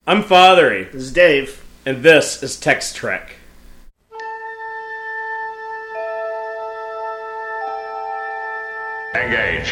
I'm Fathery. This is Dave. And this is Text Trek. Engage.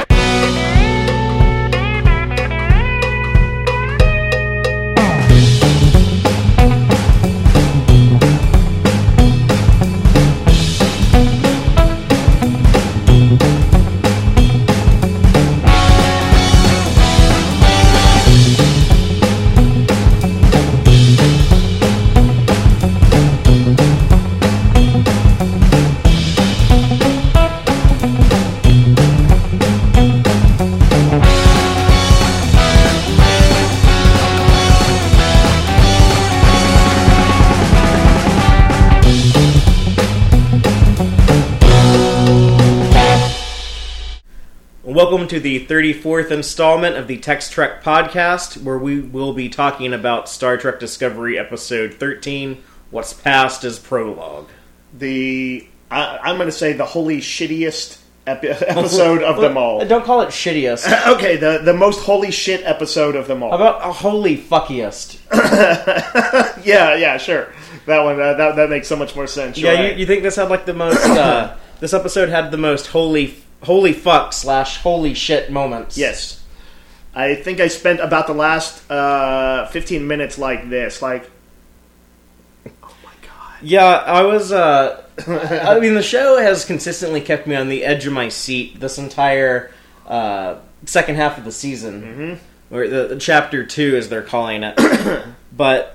Welcome to the 34th installment of the Text Trek podcast, where we will be talking about Star Trek Discovery Episode 13, What's Past is Prologue. I'm going to say the holy shittiest episode of them all. Don't call it shittiest. Okay, the most holy shit episode of them all. How about a holy fuckiest? Yeah, sure. That one, that makes so much more sense. Yeah, right. you think this had like the most, this episode had the most holy fuck / holy shit moments. Yes. I think I spent about the last 15 minutes like this, like, oh my god. Yeah, I was, I mean, the show has consistently kept me on the edge of my seat this entire second half of the season. Mm-hmm. Or the Chapter 2, as they're calling it. But,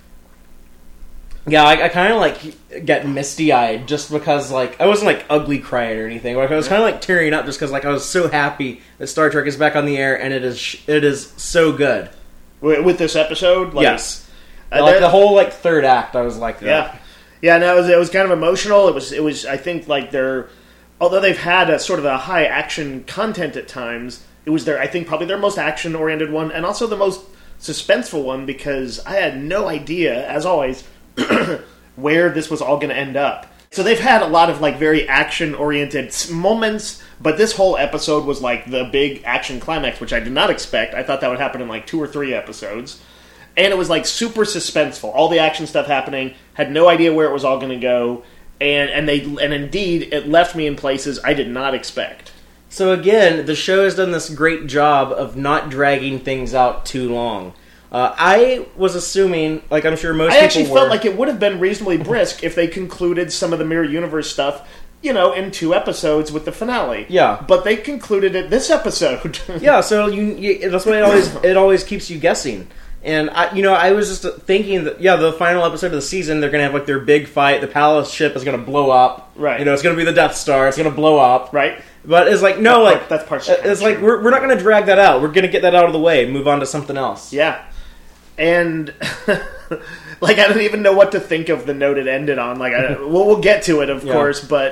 yeah, I kind of, like, get misty-eyed just because, like, I wasn't, like, ugly crying or anything. Like, I was kind of, like, tearing up just because, like, I was so happy that Star Trek is back on the air, and it is so good. With this episode? Like, yes. Like, the whole, like, third act, I was like that. Yeah. Yeah, no, it was kind of emotional. It was. I think, like, although they've had a sort of a high action content at times, it was I think probably their most action oriented one, and also the most suspenseful one, because I had no idea, as always, where this was all going to end up. So they've had a lot of, like, very action oriented moments, but this whole episode was like the big action climax, which I did not expect. I thought that would happen in like 2 or 3 episodes. And it was, like, super suspenseful. All the action stuff happening. Had no idea where it was all going to go. And indeed, it left me in places I did not expect. So again, the show has done this great job of not dragging things out too long. I was assuming, like I'm sure most people were... I actually felt like it would have been reasonably brisk if they concluded some of the Mirror Universe stuff, in 2 episodes with the finale. Yeah. But they concluded it this episode. Yeah, so that's why it always keeps you guessing. And I was just thinking that the final episode of the season, they're gonna have like their big fight. The Palace ship is gonna blow up. Right. It's gonna be the Death Star. It's gonna blow up. Right. But it's like no, that's part. It's like we're not gonna drag that out. We're gonna get that out of the way and move on to something else. Yeah. And like I don't even know what to think of the note it ended on. Like we'll get to it, of course, but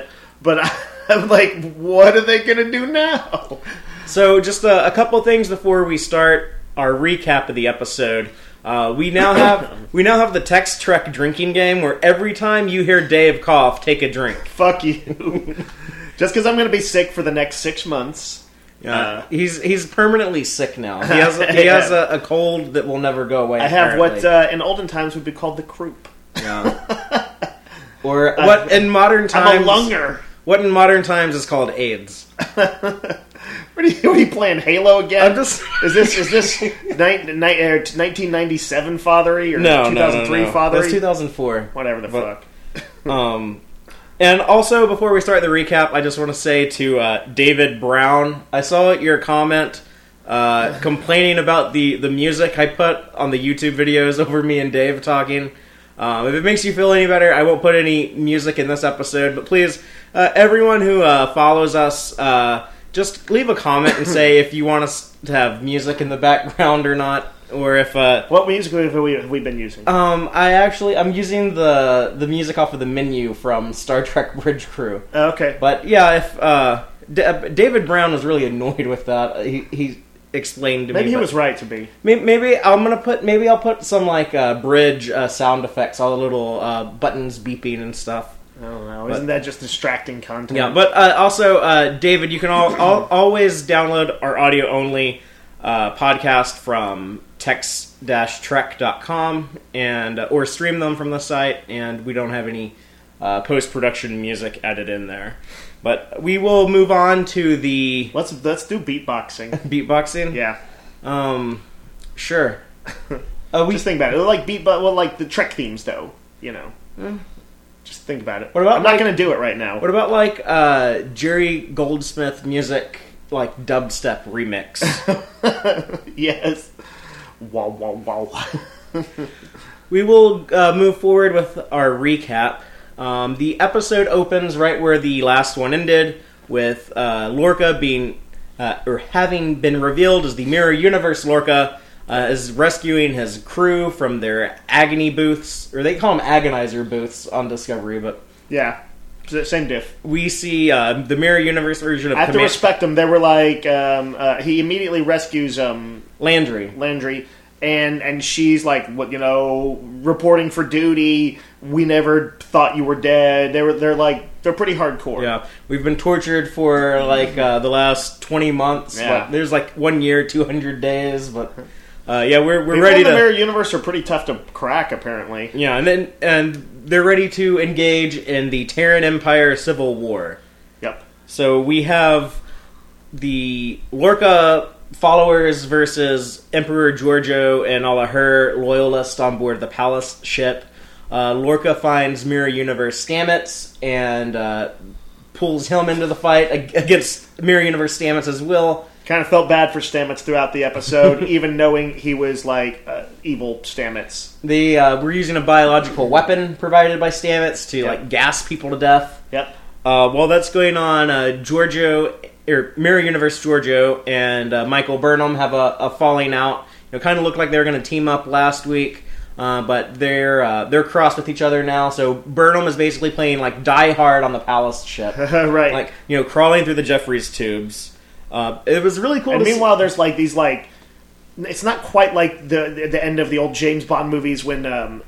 I'm like, what are they gonna do now? So just a couple things before we start our recap of the episode. We now have the Text Trek drinking game, where every time you hear Dave cough, take a drink. Fuck you. Just because I'm going to be sick for the next 6 months. He's permanently sick now. He has a cold that will never go away. I have what in olden times would be called the croup. Yeah. Or what in modern times? I'm a lunger. What in modern times is called AIDS. What are you playing, Halo again? Is this 1997 Fathery or 2003 Fathery? That's 2004. Whatever the fuck. And also, before we start the recap, I just want to say to David Brown, I saw your comment complaining about the music I put on the YouTube videos over me and Dave talking. If it makes you feel any better, I won't put any music in this episode, but please, everyone who follows us, just leave a comment and say if you want us to have music in the background or not, or if... what music have we been using? I'm using the music off of the menu from Star Trek Bridge Crew. Okay. But yeah, if David Brown was really annoyed with that, he explained to me. Maybe he was right to be. Maybe I'll put some like bridge sound effects, all the little buttons beeping and stuff. I don't know. Isn't that just distracting content? Yeah, but also, David, you can always download our audio-only podcast from text-trek.com and or stream them from the site, and we don't have any post-production music added in there. But we will move on to the... Let's do beatboxing. Beatboxing? Yeah. Sure. Just think about it. Like the Trek themes, though. You know. Just think about it. What about I'm not going to do it right now. What about like Jerry Goldsmith music, like dubstep remix? Yes. Wow, wow, wow. We will move forward with our recap. The episode opens right where the last one ended, with Lorca being, or having been revealed as the Mirror Universe Lorca, is rescuing his crew from their agony booths, or they call them agonizer booths on Discovery, but... Yeah. Same diff. We see the Mirror Universe version of I have to respect them. They were like, he immediately rescues Landry. And she's like, what, reporting for duty. We never thought you were dead. They're pretty hardcore. Yeah, we've been tortured for like the last 20 months. Yeah. But there's like 1 year, 200 days, but we're People ready in the to. Mirror Universe are pretty tough to crack, apparently. Yeah, and they're ready to engage in the Terran Empire Civil War. Yep. So we have the Lorca followers versus Emperor Giorgio and all of her loyalists on board the Pallas ship. Lorca finds Mirror Universe Stamets and pulls him into the fight against Mirror Universe Stamets' will. Kind of felt bad for Stamets throughout the episode, even knowing he was like evil Stamets. They were using a biological weapon provided by Stamets to like gas people to death. Yep. While that's going on, Mirror Universe Giorgio and Michael Burnham have a falling out. Kind of looked like they were going to team up last week, but they're crossed with each other now. So Burnham is basically playing like Die Hard on the Pallas ship, Right? Like crawling through the Jeffries tubes. It was really cool. And meanwhile, there's like these like. It's not quite like the end of the old James Bond movies when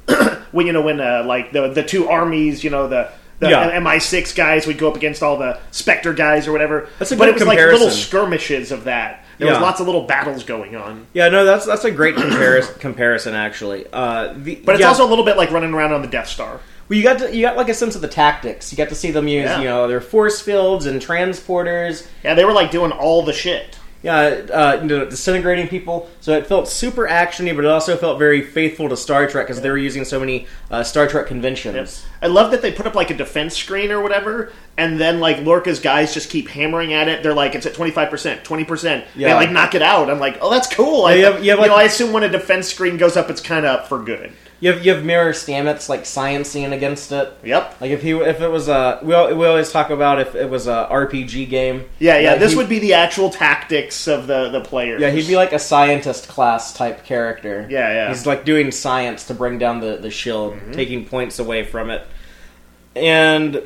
like the two armies, the MI6 guys would go up against all the Spectre guys or whatever. That's a but good it was comparison. like little skirmishes of that. There was lots of little battles going on. Yeah, no, that's a great comparison actually. But it's also a little bit like running around on the Death Star. Well, you got like a sense of the tactics. You got to see them use their force fields and transporters. Yeah, they were like doing all the shit. Yeah, disintegrating people. So it felt super actiony, but it also felt very faithful to Star Trek because they were using so many Star Trek conventions. Yep. I love that they put up like a defense screen or whatever, and then like Lorca's guys just keep hammering at it. They're like, it's at 25%, 20%. Yeah. They like knock it out. I'm like, oh, that's cool. I assume when a defense screen goes up, it's kind of up for good. You have Mirror Stamets like sciencing against it. Yep. Like if it was we always talk about if it was a RPG game. Yeah. This would be the actual tactics of the players. Yeah, he'd be like a scientist class type character. Yeah. He's like doing science to bring down the shield, taking points away from it. And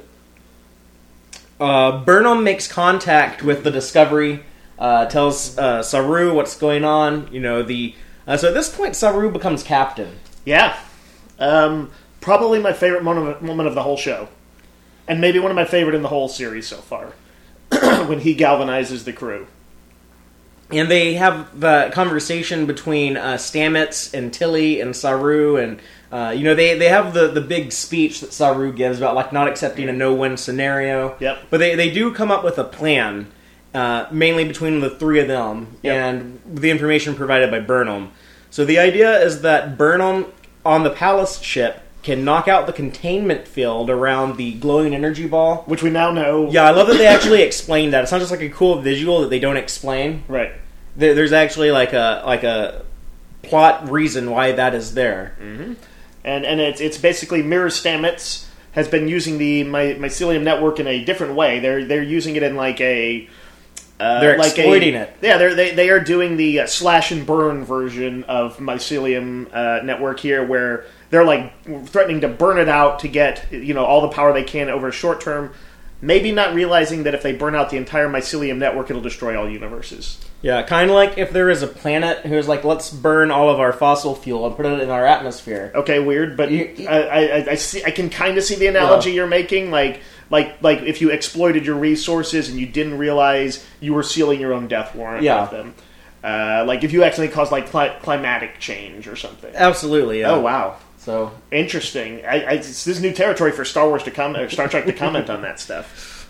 Burnham makes contact with the Discovery, tells Saru what's going on. So at this point, Saru becomes captain. Yeah. Probably my favorite moment of the whole show. And maybe one of my favorite in the whole series so far. When he galvanizes the crew. And they have the conversation between Stamets and Tilly and Saru, and they have the big speech that Saru gives about like not accepting a no-win scenario. Yep. But they do come up with a plan, mainly between the three of them, and the information provided by Burnham. So the idea is that Burnham on the Pallas ship can knock out the containment field around the glowing energy ball. Which we now know. Yeah, I love that they actually explained that. It's not just like a cool visual that they don't explain. Right. There's actually like a plot reason why that is there. Mm-hmm. And it's basically Mirror Stamets has been using the mycelium network in a different way. They're using it in like a... they're like exploiting it. Yeah, they are doing the slash and burn version of mycelium network here, where they're like threatening to burn it out to get all the power they can over a short term. Maybe not realizing that if they burn out the entire mycelium network, it'll destroy all universes. Yeah, kind of like if there is a planet who's like, let's burn all of our fossil fuel and put it in our atmosphere. Okay, weird, but I see. I can kind of see the analogy you're making, like if you exploited your resources and you didn't realize you were sealing your own death warrant with them. Like if you accidentally cause like climatic change or something. Absolutely. Yeah. Oh wow. So interesting. This is new territory for Star Wars to comment, or Star Trek to comment on that stuff.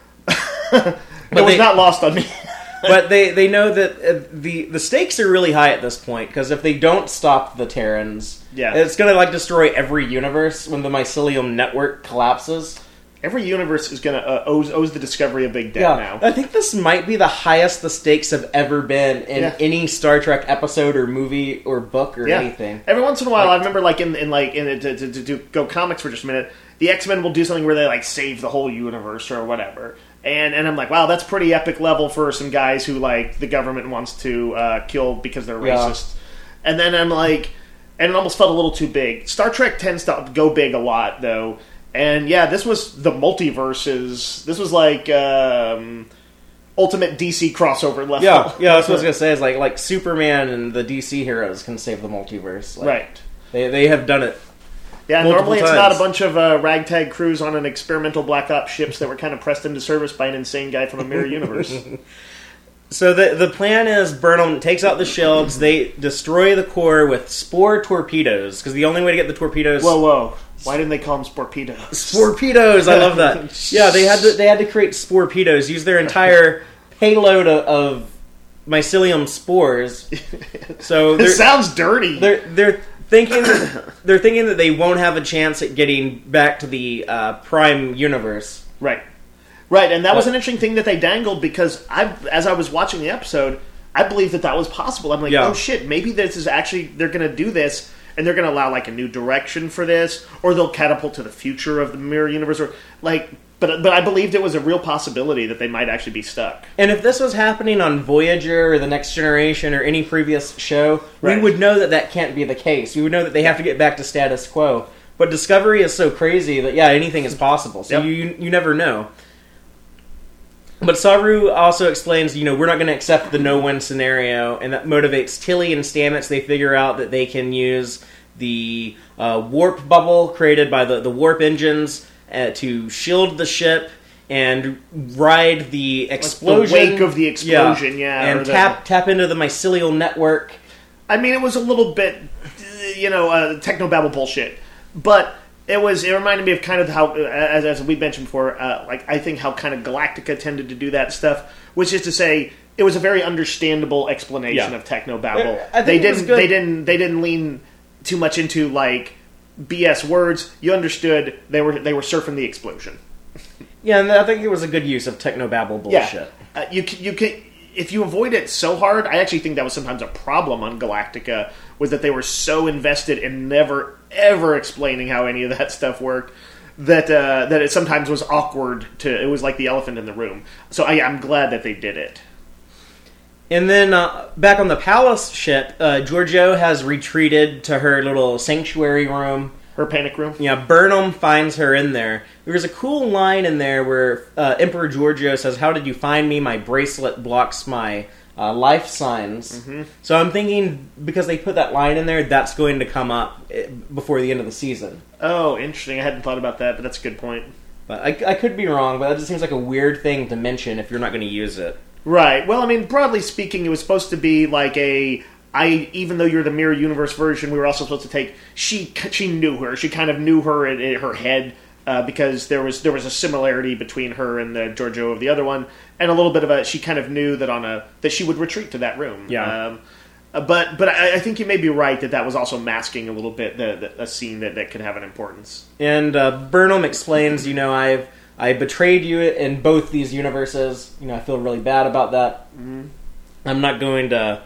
It was not lost on me. But they know that the stakes are really high at this point, because if they don't stop the Terrans, it's going to like destroy every universe when the mycelium network collapses. Every universe is going to owes the Discovery a big debt now. I think this might be the highest the stakes have ever been in any Star Trek episode or movie or book or anything. Every once in a while, I remember to go comics for just a minute, the X-Men will do something where they like save the whole universe or whatever. And I'm like, wow, that's pretty epic level for some guys who like the government wants to kill because they're racist. And then I'm like, and it almost felt a little too big. Star Trek tends to go big a lot, though. And this was the multiverses. This was like ultimate DC crossover level. Yeah, that's what I was gonna say. Is like Superman and the DC heroes can save the multiverse. Like, right. They have done it. Yeah, normally it's not a bunch of ragtag crews on an experimental Black Ops ships that were kind of pressed into service by an insane guy from a mirror universe. So the plan is Burnham takes out the shields, they destroy the core with spore torpedoes, because the only way to get the torpedoes... Whoa. Why didn't they call them sporpedoes? Sporpedoes, I love that. Yeah, they had to create sporpedoes, use their entire payload of mycelium spores. So it sounds dirty. They're thinking that they won't have a chance at getting back to the Prime universe. Right, and that was an interesting thing that they dangled, because as I was watching the episode, I believed that was possible. I'm like, oh shit, maybe this is actually, they're going to do this, and they're going to allow like a new direction for this, or they'll catapult to the future of the mirror universe, or like, but I believed it was a real possibility that they might actually be stuck. And if this was happening on Voyager or The Next Generation or any previous show, we would know that can't be the case. We would know that they have to get back to status quo. But Discovery is so crazy that anything is possible. So you never know. But Saru also explains, we're not going to accept the no-win scenario, and that motivates Tilly and Stamets. They figure out that they can use the warp bubble created by the warp engines to shield the ship and ride the explosion. Like the wake of the explosion, and tap into the mycelial network. I mean, it was a little bit, technobabble bullshit, but... It reminded me of kind of how, as we mentioned before, I think how kind of Galactica tended to do that stuff, which is to say, it was a very understandable explanation of technobabble. They didn't lean too much into like BS words. You understood they were surfing the explosion. Yeah, and I think it was a good use of technobabble bullshit. Yeah. You can if you avoid it so hard, I actually think that was sometimes a problem on Galactica, was that they were so invested in never, ever explaining how any of that stuff worked, that it sometimes was awkward it was like the elephant in the room. So I'm glad that they did it. And then, back on the Palace ship, Georgiou has retreated to her little sanctuary room. Her panic room? Yeah, Burnham finds her in there. There's a cool line in there where Emperor Georgiou says, "How did you find me? My bracelet blocks my life signs." Mm-hmm. So I'm thinking, because they put that line in there, that's going to come up before the end of the season. Oh, interesting. I hadn't thought about that, but that's a good point. But I could be wrong, but that just seems like a weird thing to mention if you're not going to use it. Right. Well, I mean, broadly speaking, it was supposed to be like even though you're the mirror universe version, we were also supposed to take. She knew her. She kind of knew her in her head because there was a similarity between her and the Georgiou of the other one, and a little bit of she kind of knew that that she would retreat to that room. Yeah. But I think you may be right that was also masking a little bit a scene that could have an importance. And Burnham explains, I betrayed you in both these universes. I feel really bad about that. Mm-hmm. I'm not going to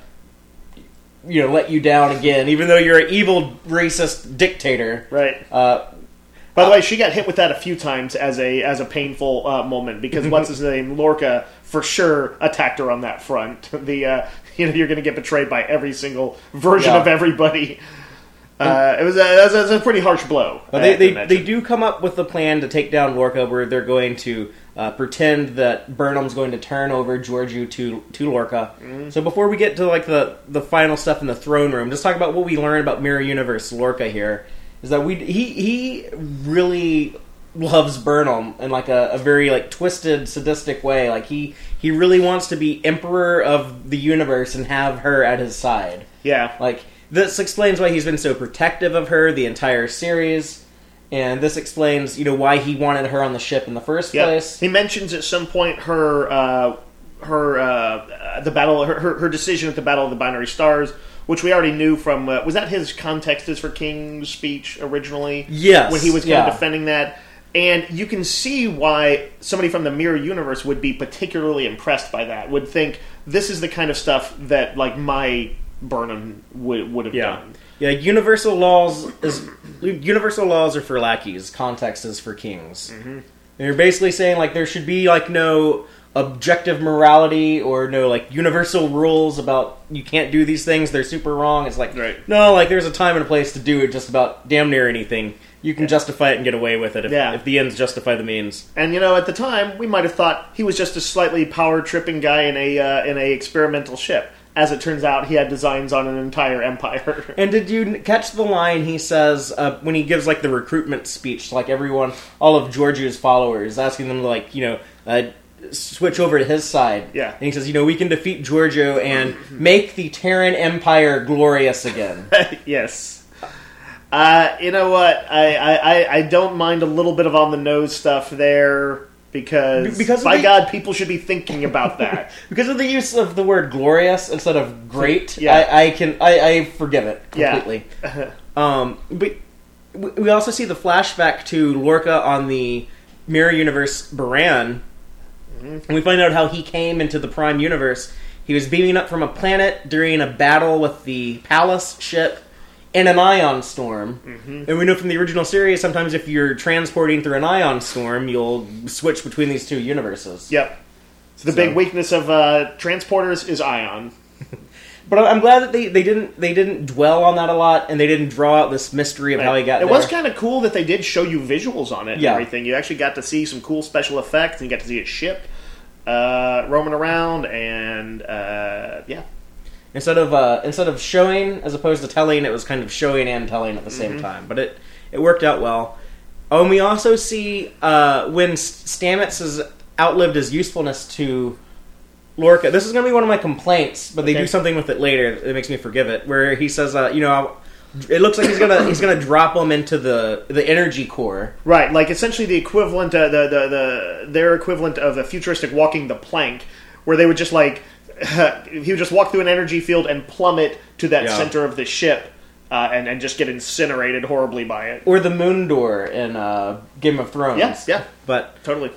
let you down again, even though you're an evil, racist dictator. Right. By the way, she got hit with that a few times as a painful moment, because what's his name, Lorca, for sure attacked her on that front. You're going to get betrayed by every single version of everybody. It was a pretty harsh blow. They do come up with a plan to take down Lorca, where they're going to pretend that Burnham's going to turn over Georgiou to Lorca. Mm-hmm. So before we get to like the final stuff in the throne room, just talk about what we learned about Mirror Universe Lorca here. Is that he really loves Burnham in like a very like twisted, sadistic way. Like he really wants to be emperor of the universe and have her at his side. Yeah. Like this explains why he's been so protective of her the entire series, and this explains why he wanted her on the ship in the first place. He mentions at some point her decision at the Battle of the Binary Stars, which we already knew from was that his Context is for Kings speech originally? Yes, when he was kind of defending that. And you can see why somebody from the Mirror Universe would be particularly impressed by that. Would think this is the kind of stuff that like my Burnham would have done. Yeah, universal laws are for lackeys. Context is for kings. Mm-hmm. And you're basically saying like there should be like no objective morality or no like universal rules about you can't do these things. They're super wrong. It's like no, like there's a time and a place to do it. Just about damn near anything. You can justify it and get away with it if the ends justify the means. And at the time, we might have thought he was just a slightly power-tripping guy in a experimental ship. As it turns out, he had designs on an entire empire. And did you catch the line he says when he gives like the recruitment speech to like everyone, all of Georgiou's followers, asking them to like switch over to his side? Yeah. And he says, we can defeat Georgiou and make the Terran Empire glorious again. Yes. You know what? I don't mind a little bit of on the nose stuff there because by God, people should be thinking about that. Because of the use of the word glorious instead of great, I forgive it completely. Yeah. But we also see the flashback to Lorca on the Mirror Universe Baran, and we find out how he came into the Prime Universe. He was beaming up from a planet during a battle with the Palace ship in an ion storm. Mm-hmm. And we know from the original series, sometimes if you're transporting through an ion storm, you'll switch between these two universes. Yep. So the big weakness of transporters is ion. But I'm glad that they didn't dwell on that a lot, and they didn't draw out this mystery of how he got there. It was kind of cool that they did show you visuals on it and everything. You actually got to see some cool special effects, and you got to see a ship roaming around, and Instead of showing as opposed to telling, it was kind of showing and telling at the same time. But it worked out well. Oh, and we also see when Stamets has outlived his usefulness to Lorca. This is going to be one of my complaints, but they do something with it later that makes me forgive it. Where he says, it looks like he's gonna drop him into the energy core. Right, like essentially the equivalent, their equivalent of a futuristic walking the plank, where they would just like. He would just walk through an energy field and plummet to that center of the ship and just get incinerated horribly by it. Or the moon door in Game of Thrones. Yeah. But totally.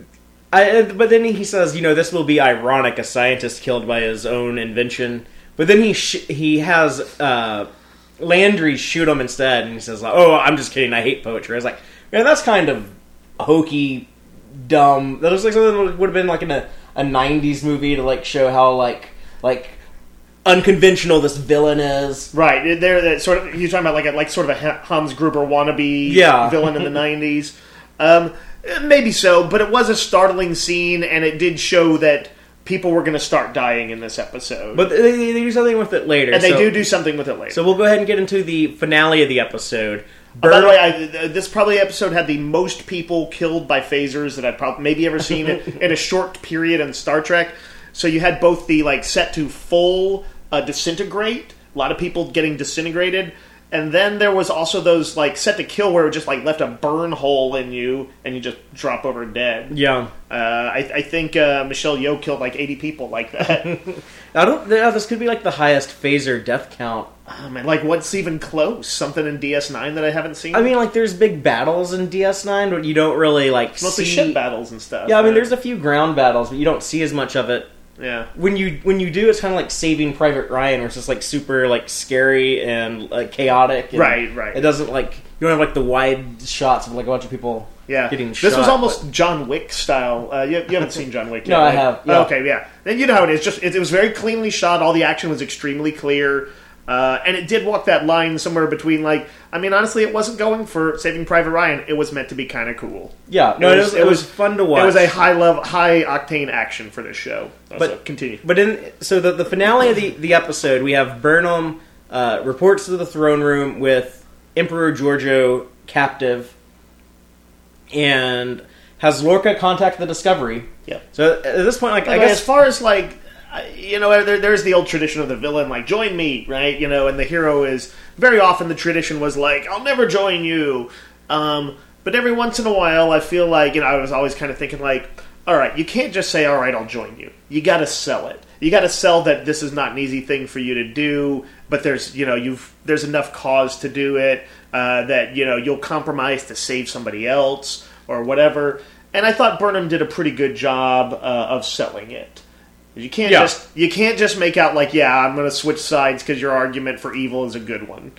But then he says, this will be ironic, a scientist killed by his own invention. But then he has Landry shoot him instead, and he says, I'm just kidding, I hate poetry. I was like, man, that's kind of hokey, dumb. That looks like something that would have been like in a 90s movie to like show how like unconventional this villain is. Right. They're sort of you're talking about like sort of a Hans Gruber wannabe villain in the 90s. Maybe so, but it was a startling scene, and it did show that people were going to start dying in this episode. But they do something with it later. And they do something with it later. So we'll go ahead and get into the finale of the episode. By the way, this probably episode had the most people killed by phasers that I've maybe ever seen in a short period in Star Trek. So you had both the set to full disintegrate, a lot of people getting disintegrated, and then there was also those set to kill where it just left a burn hole in you and you just drop over dead. Yeah, I think Michelle Yeoh killed 80 people like that. I don't. This could be the highest phaser death count. Oh, man, what's even close? Something in DS9 that I haven't seen? I mean, there's big battles in DS9, but you don't really, mostly ship battles and stuff. Yeah, I mean, there's a few ground battles, but you don't see as much of it. Yeah. When you do, it's kind of like Saving Private Ryan, where it's just, super, scary and, chaotic. And right. It doesn't, you don't have, the wide shots of, a bunch of people getting shot. This was almost John Wick style. You haven't seen John Wick yet, No, right? I have. Yeah. Okay, yeah. And you know how it is. It was very cleanly shot. All the action was extremely clear. And it did walk that line somewhere between, honestly, it wasn't going for Saving Private Ryan. It was meant to be kind of cool. Yeah, no, it was fun to watch. It was a high octane action for this show. But continue. But the finale of the episode, we have Burnham reports to the throne room with Emperor Georgiou captive, and has Lorca contact the Discovery. Yep. So at this point, like, I As guess far as like, there's the old tradition of the villain, like, join me, right? And the hero is, very often the tradition was like, I'll never join you. But every once in a while, I feel like, I was always kind of thinking like, all right, you can't just say, all right, I'll join you. You got to sell it. You got to sell that this is not an easy thing for you to do, but there's enough cause to do it, that, you'll compromise to save somebody else or whatever. And I thought Burnham did a pretty good job of selling it. You can't just make out like, yeah, I'm going to switch sides because your argument for evil is a good one.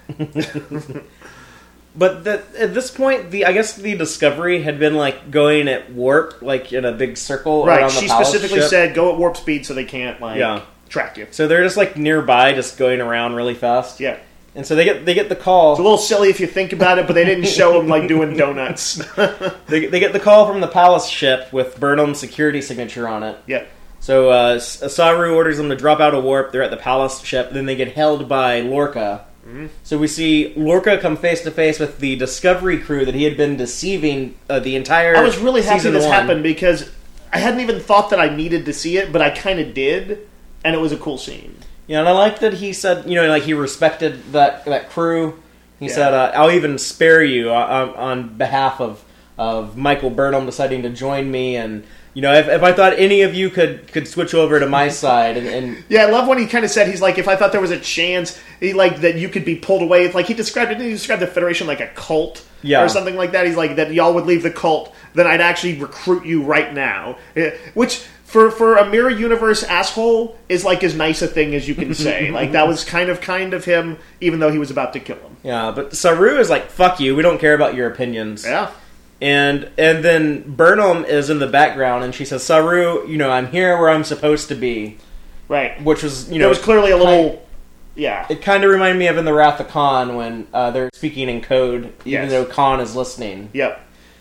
But at this point, I guess the Discovery had been like going at warp, like in a big circle around the Palace She specifically ship. said go at warp speed so they can't track you. So they're just like nearby, just going around really fast. Yeah. And so they get the call. It's a little silly if you think about it, but they didn't show them like doing donuts. They get the call from the Palace ship with Burnham's security signature on it. Yeah. So Saru orders them to drop out of warp. They're at the Palace ship. Then they get held by Lorca. Mm-hmm. So we see Lorca come face to face with the Discovery crew that he had been deceiving the entire I was really happy this 1. happened because I hadn't even thought that I needed to see it, but I kind of did, and it was a cool scene. Yeah, and I like that he said, like he respected that crew. He said, "I'll even spare you on behalf of Michael Burnham deciding to join me." And if I thought any of you could switch over to my side, and yeah, I love when he kind of said he's like, if I thought there was a chance, that you could be pulled away. It's like he described the Federation like a cult, or something like that. He's like that y'all would leave the cult, then I'd actually recruit you right now, which. For a mirror universe asshole is like as nice a thing as you can say. Like that was kind of him, even though he was about to kill him. Yeah, but Saru is like, "Fuck you, we don't care about your opinions." Yeah, and then Burnham is in the background, and she says, "Saru, I'm here where I'm supposed to be." Right, which was there was clearly a little. Yeah, it kind of reminded me of in the Wrath of Khan when they're speaking in code, even though Khan is listening. Yep.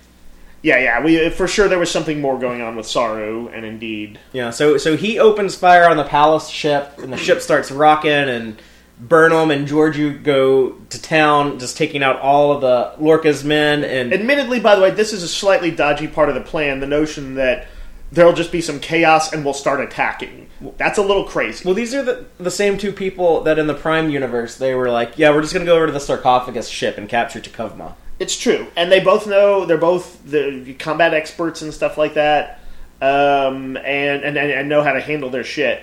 Yeah. For sure there was something more going on with Saru, and indeed. Yeah, so he opens fire on the Palace ship, and the ship starts rocking, and Burnham and Georgiou go to town, just taking out all of the Lorca's men. And admittedly, by the way, this is a slightly dodgy part of the plan, the notion that there'll just be some chaos and we'll start attacking. That's a little crazy. Well, these are the same two people that in the Prime universe, they were like, yeah, we're just going to go over to the Sarcophagus ship and capture T'Kuvma. It's true, and they both know, they're both the combat experts and stuff like that, and know how to handle their shit.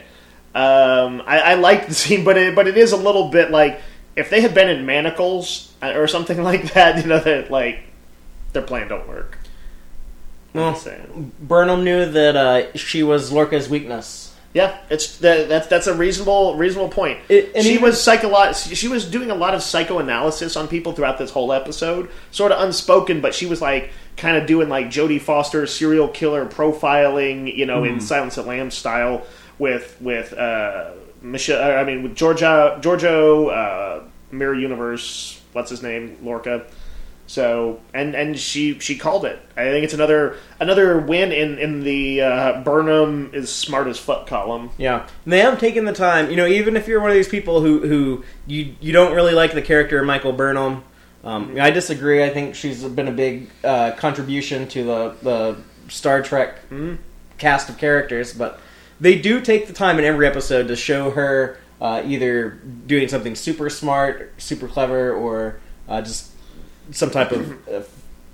I like the scene, but it is a little bit like, if they had been in manacles or something like that, that like their plan don't work. Well, Burnham knew that she was Lorca's weakness. Yeah, that's a reasonable point. She was doing a lot of psychoanalysis on people throughout this whole episode, sort of unspoken, but she was like kind of doing like Jodie Foster serial killer profiling, in Silence of the Lambs style with Michelle. I mean, with Giorgio, Mirror Universe. What's his name? Lorca. So and she called it. I think it's another win in the Burnham is smart as fuck column. Yeah, and they have taken the time. Even if you're one of these people who you don't really like the character of Michael Burnham, I disagree. I think she's been a big contribution to the Star Trek cast of characters. But they do take the time in every episode to show her either doing something super smart, super clever, or just some type of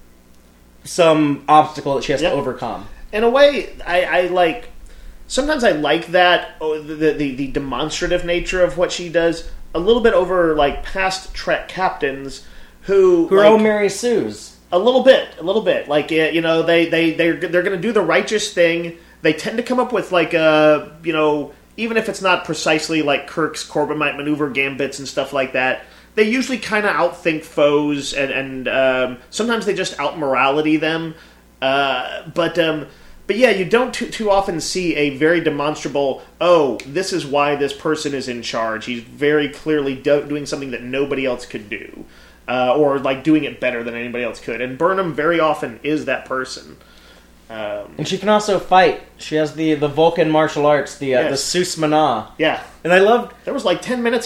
some obstacle that she has to overcome. In a way, I like. Sometimes I like that the demonstrative nature of what she does a little bit over like past Trek captains who are all Mary Sue's. A little bit. Like they're going to do the righteous thing. They tend to come up with like even if it's not precisely like Kirk's Corbomite maneuver gambits and stuff like that. They usually kind of outthink foes, and sometimes they just out-morality them. But yeah, you don't too often see a very demonstrable, this is why this person is in charge. He's very clearly doing something that nobody else could do. Or like doing it better than anybody else could. And Burnham very often is that person. And she can also fight. She has the Vulcan martial arts, the Seuss Mana. Yeah. And I loved... There was like 10 minutes of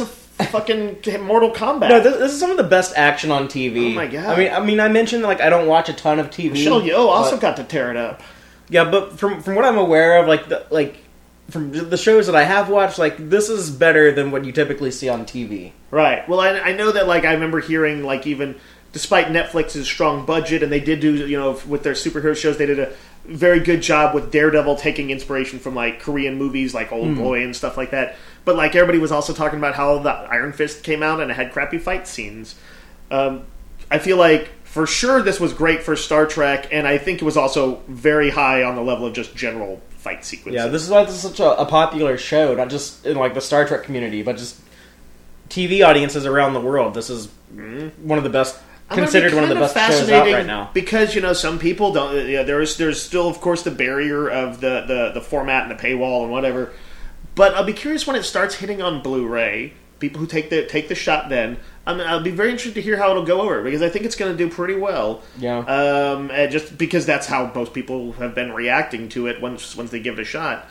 fucking Mortal Kombat. No, this is some of the best action on TV. Oh my god! I mean, I mentioned like I don't watch a ton of TV. Michelle Yeoh also got to tear it up. Yeah, but from what I'm aware of, from the shows that I have watched, like this is better than what you typically see on TV. Right. Well, I know that like I remember hearing like even despite Netflix's strong budget, and they did do with their superhero shows, they did a very good job with Daredevil taking inspiration from like Korean movies like Old Boy and stuff like that. But like everybody was also talking about how the Iron Fist came out and it had crappy fight scenes. I feel like for sure this was great for Star Trek, and I think it was also very high on the level of just general fight sequences. Yeah, this is why this is such a popular show, not just in like the Star Trek community, but just TV audiences around the world. This is one of the best. Considered one of the best shows out right now, because some people don't. There's still of course the barrier of the format and the paywall and whatever. But I'll be curious when it starts hitting on Blu-ray. People who take the shot then. I'll be very interested to hear how it'll go over, because I think it's going to do pretty well. Yeah. And just because that's how most people have been reacting to it once they give it a shot.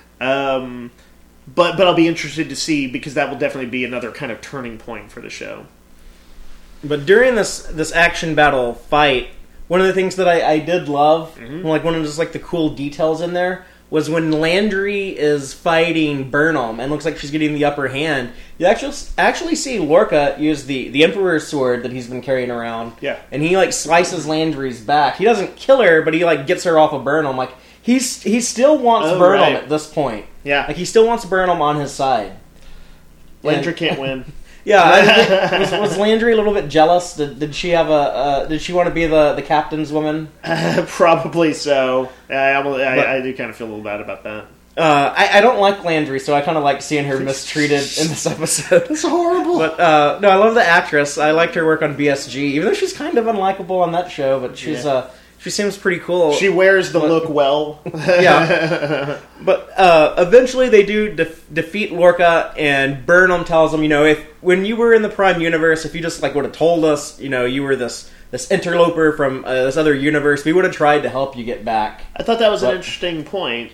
But I'll be interested to see, because that will definitely be another kind of turning point for the show. But during this action battle fight, one of the things that I did love, like one of just like the cool details in there, was when Landry is fighting Burnham and looks like she's getting the upper hand. You actually see Lorca use the Emperor's sword that he's been carrying around. Yeah, and he like slices Landry's back. He doesn't kill her, but he like gets her off of Burnham. Like he still wants Burnham at this point. Yeah, like he still wants Burnham on his side. Landry can't win. Yeah, was Landry a little bit jealous? Did she have did she want to be the captain's woman? Probably so. I do kind of feel a little bad about that. I don't like Landry, so I kind of like seeing her mistreated in this episode. It's horrible. But no, I love the actress. I liked her work on BSG, even though she's kind of unlikable on that show. But she seems pretty cool. She wears the look well. Yeah. But eventually they do defeat Lorca, and Burnham tells them, when you were in the Prime Universe, if you just like would have told us, you were this interloper from this other universe, we would have tried to help you get back. I thought that was an interesting point.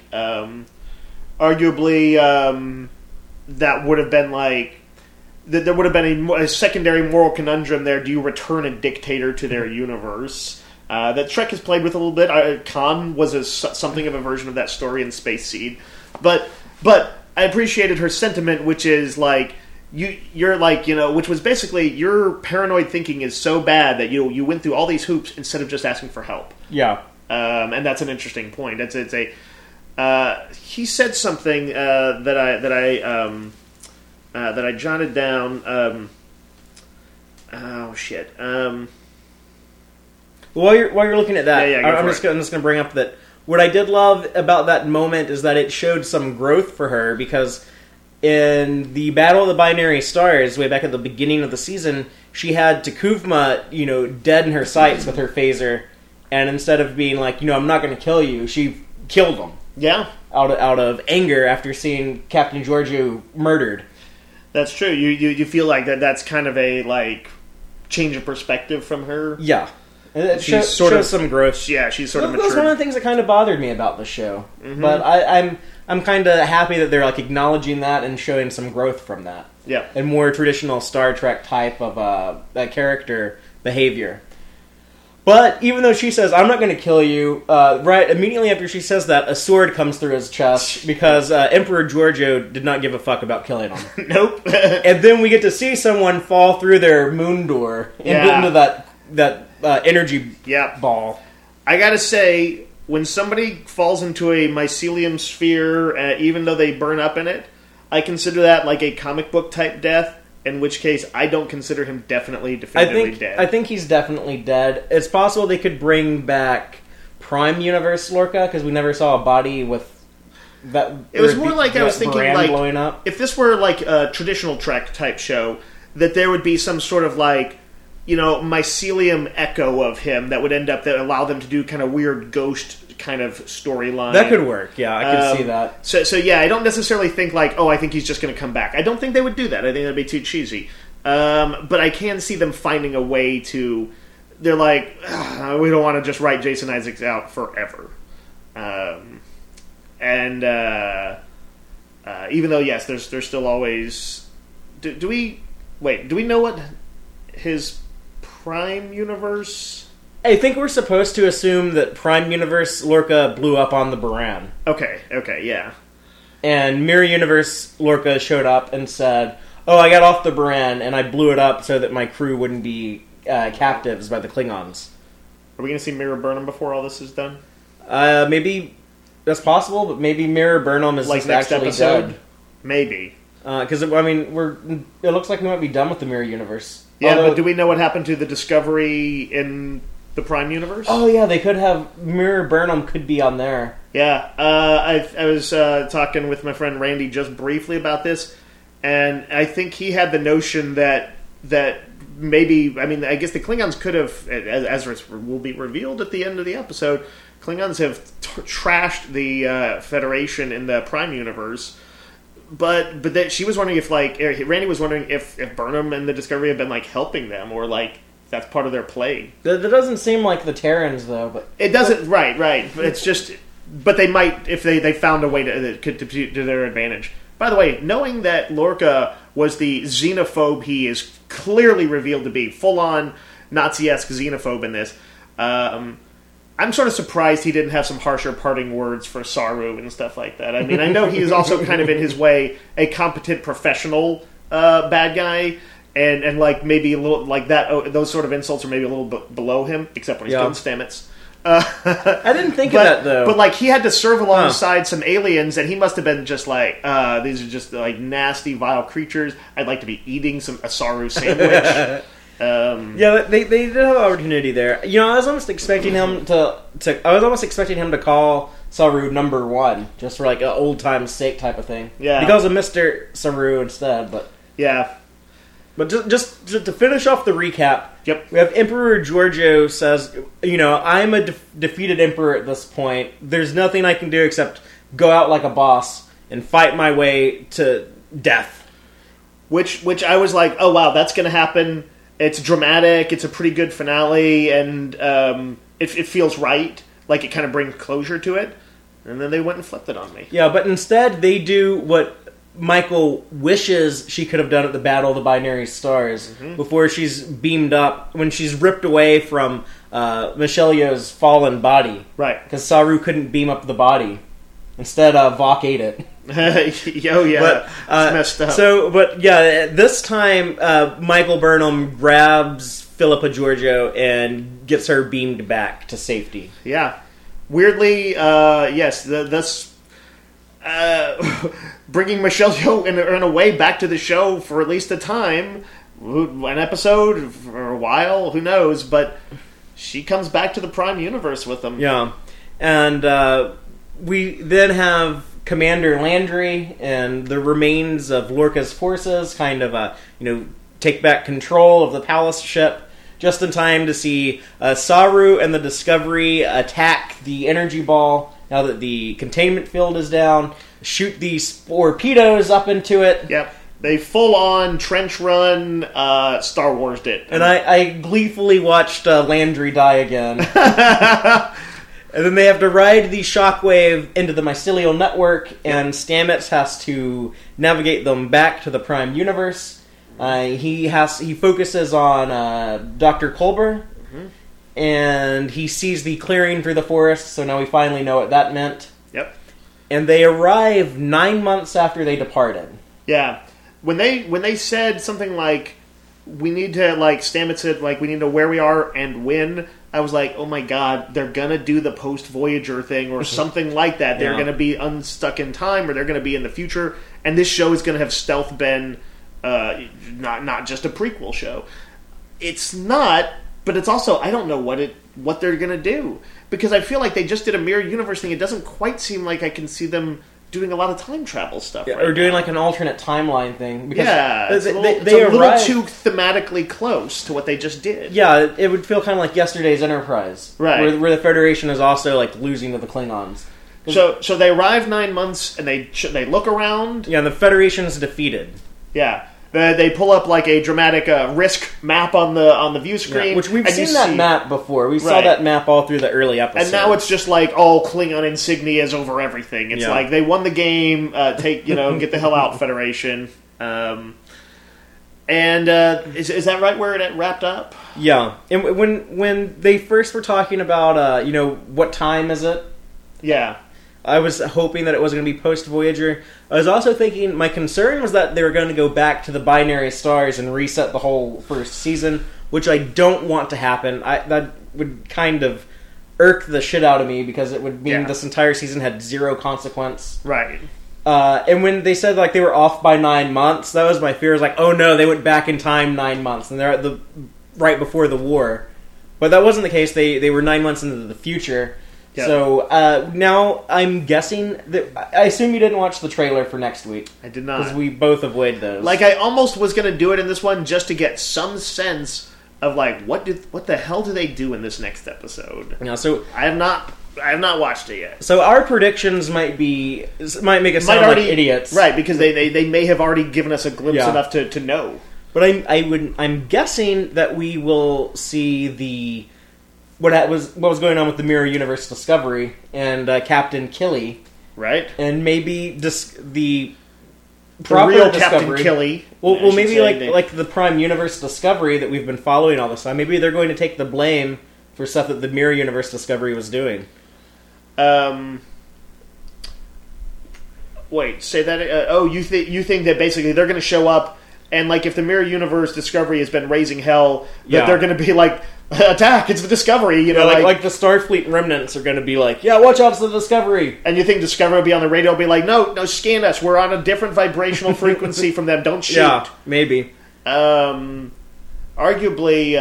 Arguably, that would have been like... There would have been a secondary moral conundrum there. Do you return a dictator to their universe? That Trek has played with a little bit. Khan was something of a version of that story in Space Seed. But I appreciated her sentiment, which is like... You're like, which was basically your paranoid thinking is so bad that you went through all these hoops instead of just asking for help. Yeah. And that's an interesting point. He said something that I jotted down. Oh shit. While you're looking at that, I'm just going to bring up that what I did love about that moment is that it showed some growth for her, because in the Battle of the Binary Stars, way back at the beginning of the season, she had T'Kuvma, dead in her sights with her phaser, and instead of being like, I'm not going to kill you, she killed him. Yeah. Out of anger after seeing Captain Georgiou murdered. That's true. You feel like that's kind of a like change of perspective from her. Yeah. It shows some growth. Yeah, she's sort of matured. That's one of the things that kind of bothered me about the show. Mm-hmm. But I'm kind of happy that they're like acknowledging that and showing some growth from that. Yeah. And more traditional Star Trek type of character behavior. But even though she says, I'm not going to kill you, right immediately after she says that, a sword comes through his chest because Emperor Georgiou did not give a fuck about killing him. Nope. And then we get to see someone fall through their moon door into that energy ball. I gotta say, when somebody falls into a mycelium sphere, even though they burn up in it, I consider that like a comic book type death. In which case, I don't consider him definitively dead. I think he's definitely dead. It's possible they could bring back Prime Universe Lorca, because we never saw a body with that. It was more like I was thinking, like, blowing up. If this were like a traditional Trek type show, that there would be some sort of like, mycelium echo of him that would end up that allow them to do kind of weird ghost kind of storyline. That could work. Yeah, I could see that. So yeah, I don't necessarily think like, I think he's just going to come back. I don't think they would do that. I think that'd be too cheesy. But I can see them finding a way to. They're like, we don't want to just write Jason Isaacs out forever. Even though yes, there's still always. Do we Wait, do we know what his Prime Universe? I think we're supposed to assume that Prime Universe Lorca blew up on the Baran. Okay, yeah. And Mirror Universe Lorca showed up and said, "Oh, I got off the Baran and I blew it up so that my crew wouldn't be captives by the Klingons." Are we going to see Mirror Burnham before all this is done? Maybe that's possible, but maybe Mirror Burnham is Like just next actually episode? dead. Maybe. Because I mean, it looks like we might be done with the Mirror Universe. Yeah, Although, but do we know what happened to the Discovery in the Prime Universe? oh yeah, they could have Mirror Burnham could be on there. Yeah, I was talking with my friend Randy just briefly about this, and I think he had the notion that maybe, I mean, I guess the Klingons could have, as will be revealed at the end of the episode, Klingons have trashed the Federation in the Prime Universe. But that she was wondering if, like, Randy was wondering if Burnham and the Discovery have been, like, helping them, or, like, that's part of their play. That doesn't seem like the Terrans, though. But it doesn't, right. But it's just, but they might, if they found a way to their advantage. By the way, knowing that Lorca was the xenophobe he is clearly revealed to be, full-on Nazi-esque xenophobe in this, I'm sort of surprised he didn't have some harsher parting words for Saru and stuff like that. I mean, I know he is also kind of, in his way, a competent professional bad guy, and like maybe a little like that. Those sort of insults are maybe a little bit below him, except when he's doing Stamets. I didn't think of that though. But like he had to serve alongside some aliens, and he must have been just like, these are just like nasty, vile creatures. I'd like to be eating a Saru sandwich. Yeah, they did have an opportunity there. You know, I was almost expecting him to call Saru number one, just for like an old time sake type of thing. Yeah, because of Mr. Saru instead. But yeah, but just to finish off the recap. Yep, we have Emperor Giorgio says, you know, I'm a defeated emperor at this point. There's nothing I can do except go out like a boss and fight my way to death. Which I was like, oh wow, that's going to happen. It's dramatic. It's a pretty good finale, and it feels right. Like it kind of brings closure to it. And then they went and flipped it on me. Yeah, but instead they do what Michael wishes she could have done at the Battle of the Binary Stars before she's beamed up, when she's ripped away from Michelle Yeoh's fallen body. Right. Because Saru couldn't beam up the body. Instead, Vok ate it. Oh yeah, but, it's messed up. This time Michael Burnham grabs Philippa Giorgio and gets her beamed back to safety. Yeah, weirdly, yes, this bringing Michelle Yeoh in a way back to the show for at least a time, an episode for a while, who knows? But she comes back to the Prime Universe with them. Yeah, and we then have Commander Landry and the remains of Lorca's forces kind of, take back control of the Palace ship just in time to see Saru and the Discovery attack the energy ball now that the containment field is down, shoot these torpedoes up into it. Yep. They full-on trench run Star Wars'd it. And I gleefully watched Landry die again. And then they have to ride the shockwave into the mycelial network, and Stamets has to navigate them back to the Prime Universe. He focuses on Dr. Culber, and he sees the clearing through the forest, so now we finally know what that meant. Yep. And they arrive 9 months after they departed. Yeah. When they said something like, we need to, like, Stamets said, like, we need to know where we are and when, I was like, oh my god, they're gonna do the post-Voyager thing or something like that. They're gonna be unstuck in time, or they're gonna be in the future, and this show is gonna have Stealth Ben, not just a prequel show. It's not, but it's also, I don't know what they're gonna do, because I feel like they just did a Mirror Universe thing. It doesn't quite seem like I can see them doing a lot of time travel stuff, right? Or doing like an alternate timeline thing. Because it's a little too thematically close to what they just did. Yeah, it would feel kind of like yesterday's Enterprise, right? Where the Federation is also like losing to the Klingons. So they arrive 9 months and they look around. Yeah, and the Federation is defeated. Yeah. They pull up like a dramatic risk map on the view screen, which we've seen that map before. We saw that map all through the early episodes, and now it's just like all Klingon insignias over everything. It's like they won the game. Get the hell out, Federation. And And is that right where it wrapped up? Yeah. And when they first were talking about, what time is it? Yeah. I was hoping that it was going to be post-Voyager. I was also thinking, my concern was that they were going to go back to the binary stars and reset the whole first season, which I don't want to happen. That would kind of irk the shit out of me, because it would mean this entire season had zero consequence. Right. And when they said they were off by 9 months, that was my fear. I was like, oh no, they went back in time 9 months, and they're at right before the war. But that wasn't the case. They were 9 months into the future. Yep. So now I'm guessing that... I assume you didn't watch the trailer for next week. I did not. Because we both avoid those. I almost was going to do it in this one just to get some sense of what the hell do they do in this next episode? Yeah, so I have not watched it yet. So our predictions might make us sound like idiots, right? Because they may have already given us a glimpse enough to know. But I'm guessing that we will see what was going on with the Mirror Universe Discovery and Captain Killy, right? And maybe the real Captain Killy. Well, maybe like the Prime Universe Discovery that we've been following all this time. Maybe they're going to take the blame for stuff that the Mirror Universe Discovery was doing. Wait, say that. You think that basically they're going to show up and if the Mirror Universe Discovery has been raising hell, that they're going to be attack! It's the Discovery, like the Starfleet remnants are going to be watch out, it's the Discovery. And you think Discovery will be on the radio, be like, no, scan us. We're on a different vibrational frequency from them. Don't shoot. Yeah, maybe. Arguably,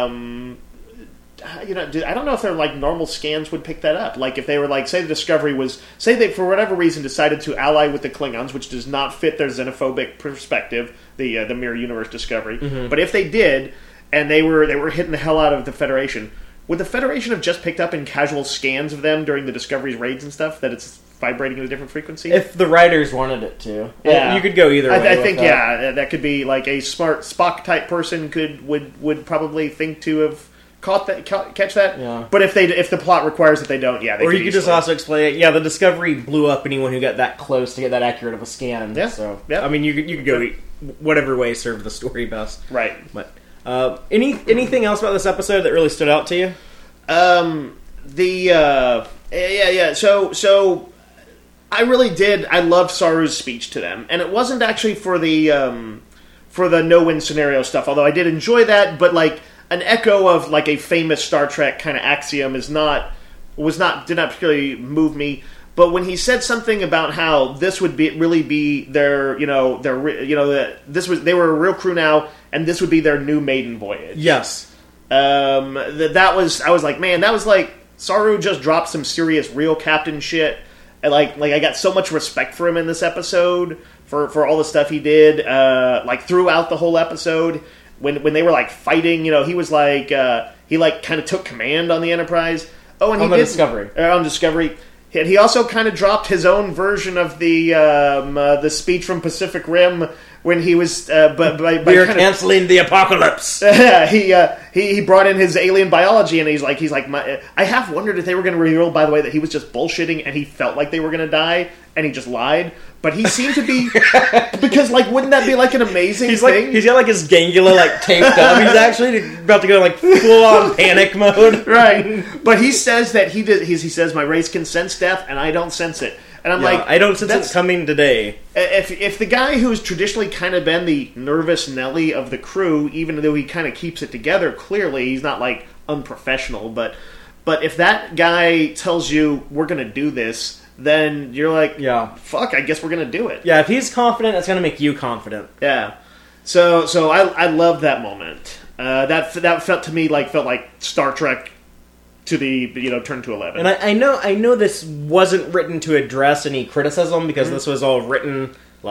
I don't know if their normal scans would pick that up. If they were say the Discovery was, say they for whatever reason decided to ally with the Klingons, which does not fit their xenophobic perspective, the Mirror Universe Discovery. Mm-hmm. But if they did, and they were hitting the hell out of the Federation, would the Federation have just picked up in casual scans of them during the Discovery's raids and stuff that it's vibrating at a different frequency? If the writers wanted it to, you could go either way. I think that could be a smart Spock type person would probably think to have catch that. Yeah. But if the plot requires that they don't, they or you could just also explain it. The Discovery blew up anyone who got that close to get that accurate of a scan. Yeah. So I mean, you could go whatever way served the story best. Right. But anything else about this episode that really stood out to you? So I really did. I loved Saru's speech to them, and it wasn't actually for the no-win scenario stuff. Although I did enjoy that, but an echo of a famous Star Trek kind of axiom did not particularly move me. But when he said something about how this would really be their they were a real crew now, and this would be their new maiden voyage. Yes. I was like, man, that was Saru just dropped some serious real captain shit. And I got so much respect for him in this episode for all the stuff he did. Throughout the whole episode. When they were fighting, he was he kind of took command on the Enterprise. Oh, and Discovery. On Discovery. And he also kind of dropped his own version of the speech from Pacific Rim when he was. We are canceling the apocalypse. He brought in his alien biology, and he's like, I half wondered if they were going to reveal, by the way, that he was just bullshitting, and he felt like they were going to die, and he just lied. But he seemed to be because wouldn't that be an amazing thing? He's got his gangula taped up. He's actually about to go full on panic mode, right? But he says that he did. He says my race can sense death, and I don't sense it. And I'm I don't sense it's coming today. If the guy who's traditionally kind of been the nervous Nelly of the crew, even though he kind of keeps it together, clearly he's not unprofessional. But if that guy tells you we're going to do this, then you're fuck, I guess we're going to do it. Yeah, if he's confident, that's going to make you confident. Yeah. So I loved that moment. That felt to me felt like Star Trek to the turn to 11. And I know this wasn't written to address any criticism because this was all written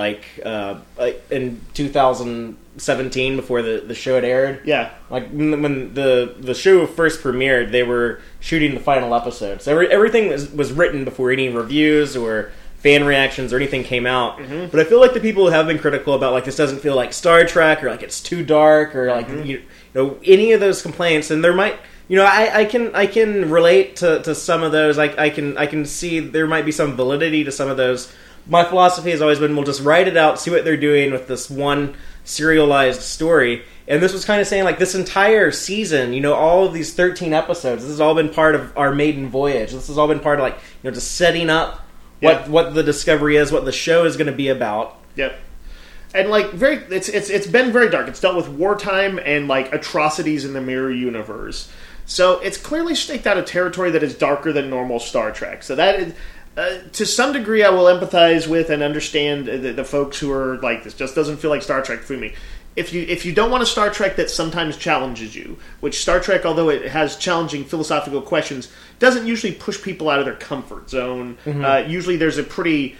in 2017 before the show had aired. Yeah. When the show first premiered, they were shooting the final episode. So everything was written before any reviews or fan reactions or anything came out. Mm-hmm. But I feel like the people who have been critical about this doesn't feel like Star Trek or it's too dark or any of those complaints, and there might I can relate to some of those. I can see there might be some validity to some of those. My philosophy has always been, we'll just write it out, see what they're doing with this one serialized story. And this was kind of saying, like, this entire season, all of these 13 episodes, this has all been part of our maiden voyage. This has all been part of, like, just setting up what the Discovery is, what the show is going to be about. Yep. And, like, it's been very dark. It's dealt with wartime and, like, atrocities in the Mirror Universe. So it's clearly staked out a territory that is darker than normal Star Trek. So that is... to some degree, I will empathize with and understand the folks who are like, this just doesn't feel like Star Trek for me. If you don't want a Star Trek that sometimes challenges you, which Star Trek, although it has challenging philosophical questions, doesn't usually push people out of their comfort zone. Mm-hmm. Usually there's a pretty,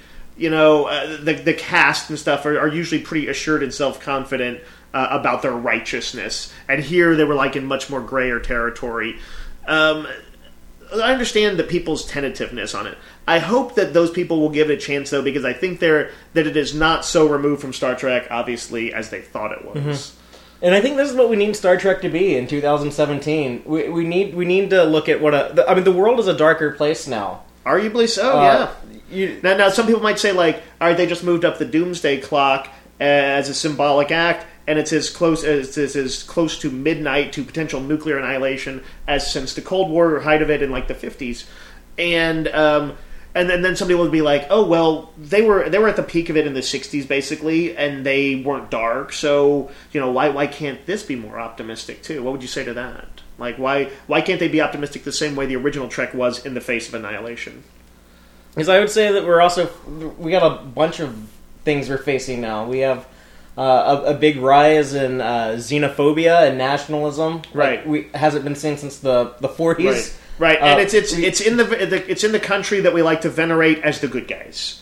the cast and stuff are usually pretty assured and self-confident about their righteousness. And here they were like in much more grayer territory. I understand the people's tentativeness on it. I hope that those people will give it a chance, though, because I think that it is not so removed from Star Trek, obviously, as they thought it was. Mm-hmm. And I think this is what we need Star Trek to be in 2017. We need to look at the world is a darker place now. Arguably so, yeah. Now, some people might say, like, all right, they just moved up the doomsday clock as a symbolic act, and it's as close to midnight to potential nuclear annihilation as since the Cold War height of it in like the 50s, and then somebody would be like, oh well, they were at the peak of it in the 60s basically, and they weren't dark, so why can't this be more optimistic too? What would you say to that? Like why can't they be optimistic the same way the original Trek was in the face of annihilation? Because I would say that we got a bunch of things we're facing now. We have a big rise in xenophobia and nationalism. Right. Hasn't been seen since the 40s. Right. And it's in the country that we like to venerate as the good guys.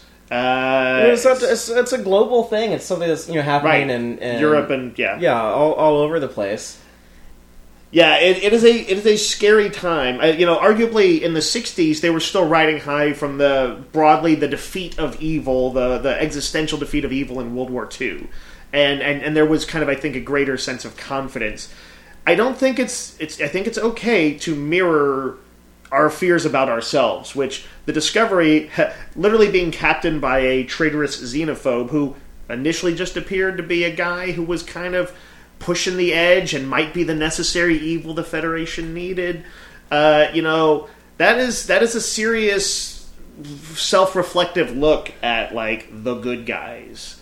It's a global thing. It's something that's happening in Europe and all over the place. Yeah, it is a scary time. Arguably in the 60s, they were still riding high from the defeat of evil, the existential defeat of evil in World War II. And there was kind of, I think, a greater sense of confidence. I don't think I think it's okay to mirror our fears about ourselves, which the Discovery, literally being captained by a traitorous xenophobe who initially just appeared to be a guy who was kind of pushing the edge and might be the necessary evil the Federation needed. That is a serious self-reflective look at like the good guys.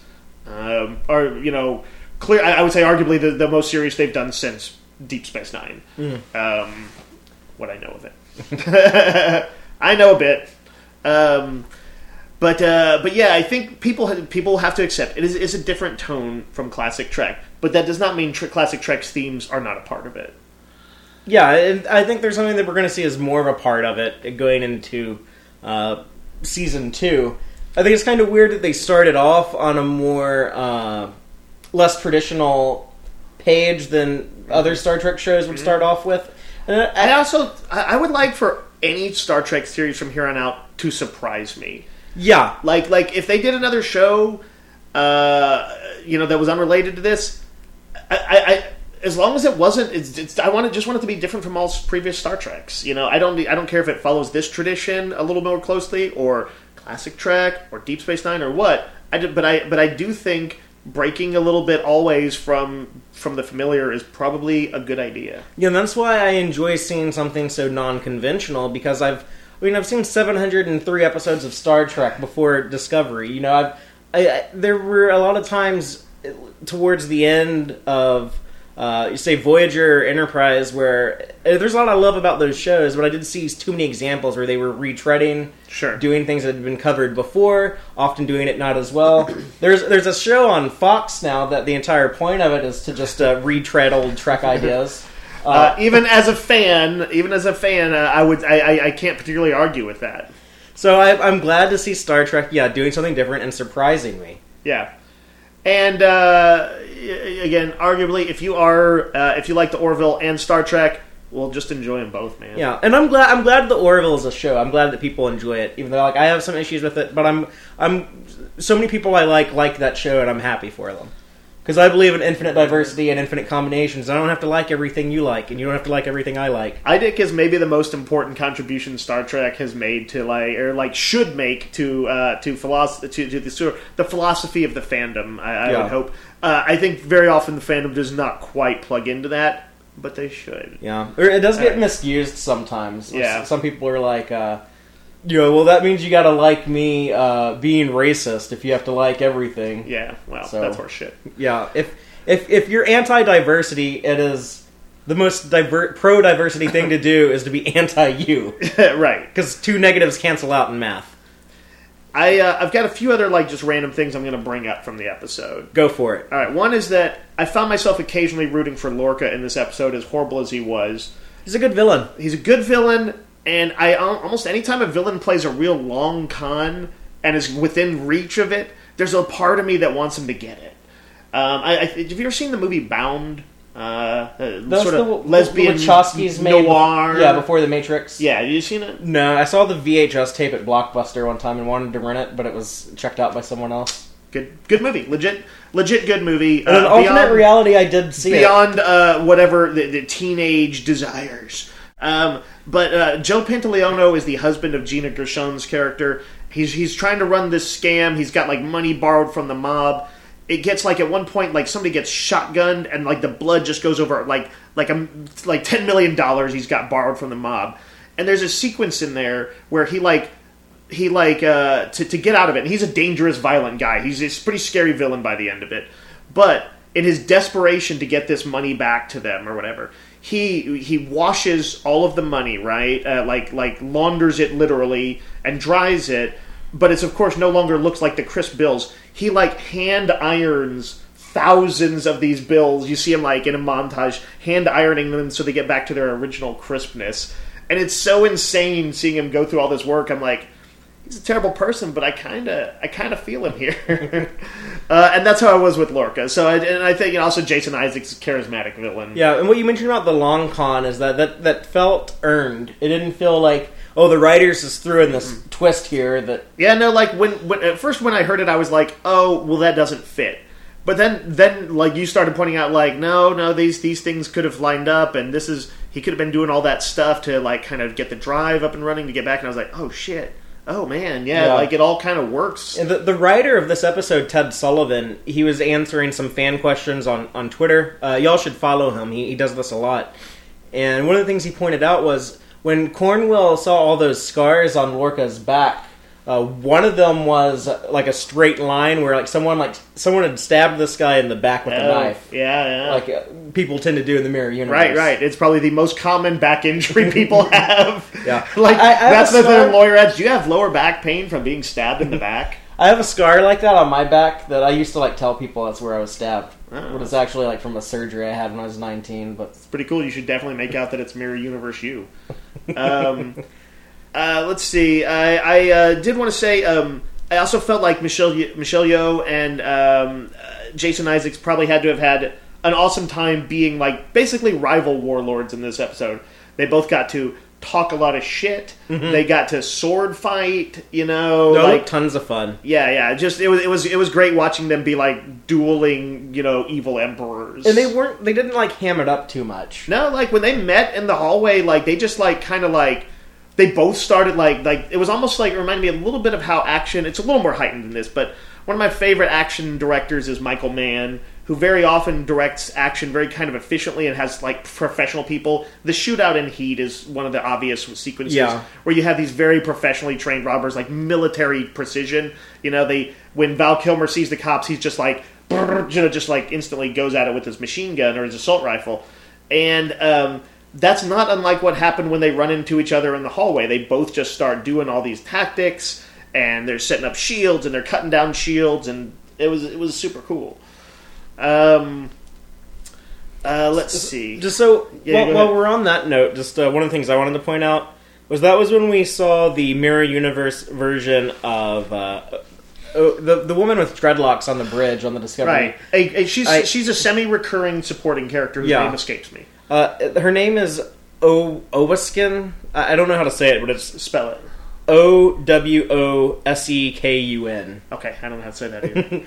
Clear. I would say arguably the most serious they've done since Deep Space Nine. What I know of it, I know a bit. But yeah, I think people have to accept it is a different tone from classic Trek, but that does not mean classic Trek's themes are not a part of it. Yeah, and I think there's something that we're going to see as more of a part of it going into season 2. I think it's kind of weird that they started off on a more less traditional page than other Star Trek shows would start off with. And I would like for any Star Trek series from here on out to surprise me. Yeah, like if they did another show, that was unrelated to this, I as long as it wasn't, just want it to be different from all previous Star Treks. I don't care if it follows this tradition a little more closely or classic Trek or Deep Space Nine or what. But I do think breaking a little bit always from the familiar is probably a good idea. Yeah, and that's why I enjoy seeing something so non-conventional, because I've seen 703 episodes of Star Trek before Discovery. There were a lot of times towards the end of, say, Voyager or Enterprise, where there's a lot I love about those shows, but I did see too many examples where they were retreading, doing things that had been covered before, often doing it not as well. There's a show on Fox now that the entire point of it is to just retread old Trek ideas. Even as a fan, I can't particularly argue with that. So I'm glad to see Star Trek, doing something different and surprising me. Yeah, and again, arguably, if you like the Orville and Star Trek, well, just enjoy them both, man. Yeah, and I'm glad the Orville is a show. I'm glad that people enjoy it, even though I have some issues with it. But I'm so many people I like that show, and I'm happy for them. Because I believe in infinite diversity and infinite combinations. I don't have to like everything you like, and you don't have to like everything I like. I think is maybe the most important contribution Star Trek has made to should make to philosophy to the philosophy of the fandom. I would hope. I think very often the fandom does not quite plug into that, but they should. Yeah, or it does get misused sometimes. Yeah, some people are like, well, that means you got to like me being racist if you have to like everything. Yeah, well, that's horseshit. Yeah, if you're anti-diversity, it is the most pro-diversity thing to do is to be anti-you. Right. Because 2 negatives cancel out in math. I've got a few other just random things I'm going to bring up from the episode. Go for it. All right, one is that I found myself occasionally rooting for Lorca in this episode, as horrible as he was. He's a good villain. He's a good villain. And I almost anytime a villain plays a real long con and is within reach of it, there's a part of me that wants him to get it. Have you ever seen the movie Bound? That's sort the of lesbian Wachowskis made noir. Before The Matrix. Yeah, have you seen it? No, I saw the VHS tape at Blockbuster one time and wanted to rent it, but it was checked out by someone else. Good movie, legit good movie. In an alternate reality, I did see beyond whatever the teenage desires. But Joe Pantoliano is the husband of Gina Gershon's character. He's trying to run this scam. He's got money borrowed from the mob. It gets at one point somebody gets shotgunned and the blood just goes over like $10 million he's got borrowed from the mob. And there's a sequence in there where he to get out of it. And he's a dangerous, violent guy. He's a pretty scary villain by the end of it. But in his desperation to get this money back to them or whatever, he washes all of the money, right? Launders it literally and dries it, but it's of course no longer looks like the crisp bills. He hand irons thousands of these bills. You see him in a montage hand ironing them so they get back to their original crispness. And it's so insane seeing him go through all this work. I'm like, he's a terrible person, but I kind of feel him here. And that's how I was with Lorca. So I think also Jason Isaacs' charismatic villain. Yeah, and what you mentioned about the long con is that felt earned. It didn't feel like, the writers just threw in this twist here that... Yeah, no, when at first when I heard it, I was like, oh, well, that doesn't fit. But then you started pointing out, no, these things could have lined up, and he could have been doing all that stuff to, kind of get the drive up and running to get back, and I was like, oh, shit. Oh, man, yeah. It all kind of works. And the writer of this episode, Ted Sullivan, he was answering some fan questions on Twitter. Y'all should follow him. He does this a lot. And one of the things he pointed out was when Cornwell saw all those scars on Lorca's back, one of them was a straight line where someone had stabbed this guy in the back with a knife. Yeah. People tend to do in the Mirror Universe. Right. It's probably the most common back injury people have. Yeah. That's the thing lawyer ads. Do you have lower back pain from being stabbed in the back? I have a scar like that on my back that I used to tell people that's where I was stabbed. Oh. But it's actually from a surgery I had when I was 19. But it's pretty cool. You should definitely make out that it's Mirror Universe you. Let's see. I did want to say I also felt like Michelle Yeoh and Jason Isaacs probably had to have had an awesome time being basically rival warlords in this episode. They both got to talk a lot of shit. Mm-hmm. They got to sword fight. Tons of fun. Yeah. Just it was great watching them be dueling evil emperors. And they didn't ham it up too much. No, when they met in the hallway, they just kind of they both started it was almost it reminded me a little bit of how action. It's a little more heightened than this, but one of my favorite action directors is Michael Mann, who very often directs action very kind of efficiently and has professional people. The shootout in Heat is one of the obvious sequences where you have these very professionally trained robbers, military precision. When Val Kilmer sees the cops, he's just instantly goes at it with his machine gun or his assault rifle, and that's not unlike what happened when they run into each other in the hallway. They both just start doing all these tactics, and they're setting up shields, and they're cutting down shields, and it was super cool. Let's see. Just so, while we're on that note, just one of the things I wanted to point out was when we saw the Mirror Universe version of the woman with dreadlocks on the bridge on the Discovery. Right. She's a semi-recurring supporting character whose name escapes me. Her name is Owuskun. I don't know how to say it, but it's... Spell it. Owusekun. Okay, I don't know how to say that either.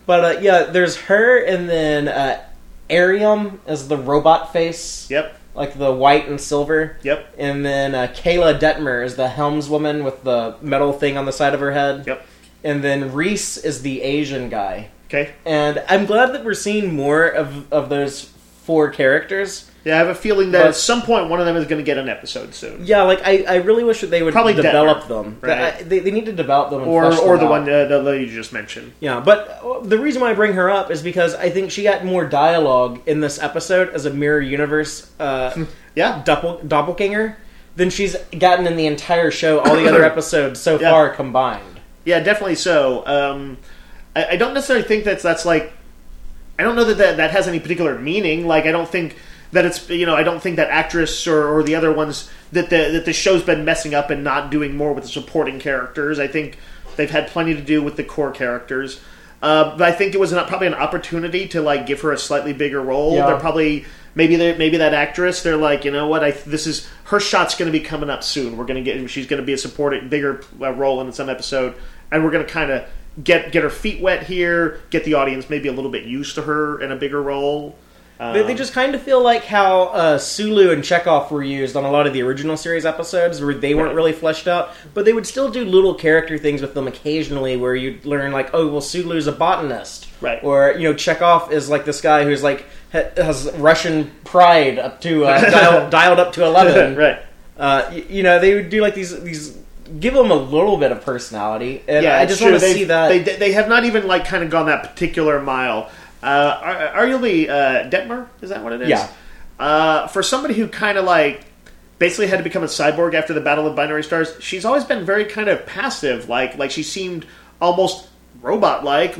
But yeah, there's her, and then Arium as the robot face. Yep. Like the white and silver. Yep. And then Kayla Detmer is the helmswoman with the metal thing on the side of her head. Yep. And then Reese is the Asian guy. Okay. And I'm glad that we're seeing more of those 4 characters. Yeah, I have a feeling that at some point one of them is going to get an episode soon. Yeah, like I really wish that they would probably develop Detmer, them. right? They need to develop them, and or flesh them the out. one that you just mentioned. Yeah, but the reason why I bring her up is because I think she got more dialogue in this episode as a Mirror Universe doppelganger than she's gotten in the entire show, all the other episodes so far combined. Yeah, definitely so. I don't necessarily think that's like... I don't know that has any particular meaning. Like, I don't think that it's... I don't think that actress or the other ones... That the show's been messing up and not doing more with the supporting characters. I think they've had plenty to do with the core characters. But I think it was probably an opportunity to like give her a slightly bigger role. Yeah. They're probably... Maybe that actress, they're like, you know what? This is her shot's going to be coming up soon. She's going to be a supporting bigger role in some episode, and we're going to kind of get her feet wet here, get the audience maybe a little bit used to her in a bigger role. They just kind of feel like how Sulu and Chekhov were used on a lot of the original series episodes, where they weren't really fleshed out, but they would still do little character things with them occasionally, where you'd learn like, oh, well, Sulu's a botanist, right? Or Chekhov is like this guy who's like has Russian pride up to dialed up to 11, right? They would do like these. Give them a little bit of personality, and I just want to see that they have not even like kind of gone that particular mile. Arguably, Detmer, is that what it is? Yeah. For somebody who kind of like basically had to become a cyborg after the Battle of Binary Stars, she's always been very kind of passive. Like she seemed almost robot-like.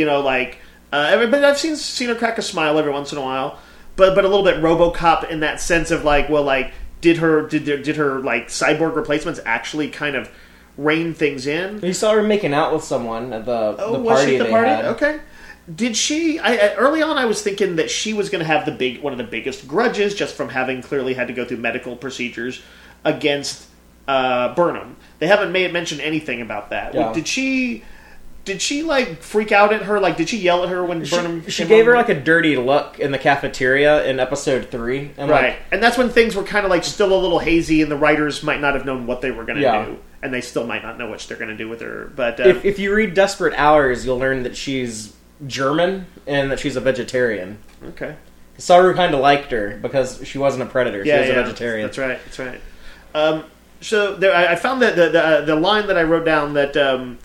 But I've seen her crack a smile every once in a while. But a little bit RoboCop in that sense of like, well, like did her like cyborg replacements actually kind of rein things in? You saw her making out with someone at the party. Was she at the party? Had. Okay. Did she? Early on, I was thinking that she was going to have one of the biggest grudges, just from having clearly had to go through medical procedures against Burnham. They haven't mentioned anything about that. Yeah. Did she like freak out at her? Like, did she yell at her when Burnham? She gave her like a dirty look in the cafeteria in episode 3, and right, and that's when things were kind of like still a little hazy, and the writers might not have known what they were going to do, and they still might not know what they're going to do with her. But if you read Desperate Hours, you'll learn that she's German and that she's a vegetarian. Okay. Saru kind of liked her because she wasn't a predator. She was a vegetarian. That's right. So there, I found that the line that I wrote down that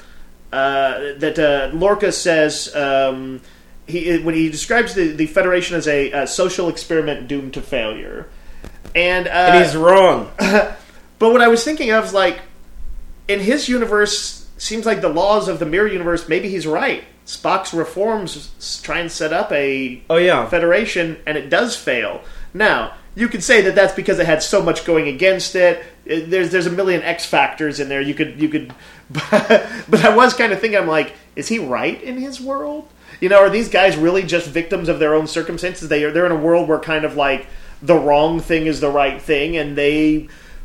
Lorca says when he describes the Federation as a social experiment doomed to failure, and he's wrong. But what I was thinking of is like, in his universe, seems like the laws of the Mirror Universe. Maybe he's right. Spock's reforms try and set up a Federation, and it does fail. Now, you could say that that's because it had so much going against it. There's a million X factors in there. You could, but I was kind of thinking, I'm like, is he right in his world? Are these guys really just victims of their own circumstances? They're in a world where kind of like the wrong thing is the right thing, and they're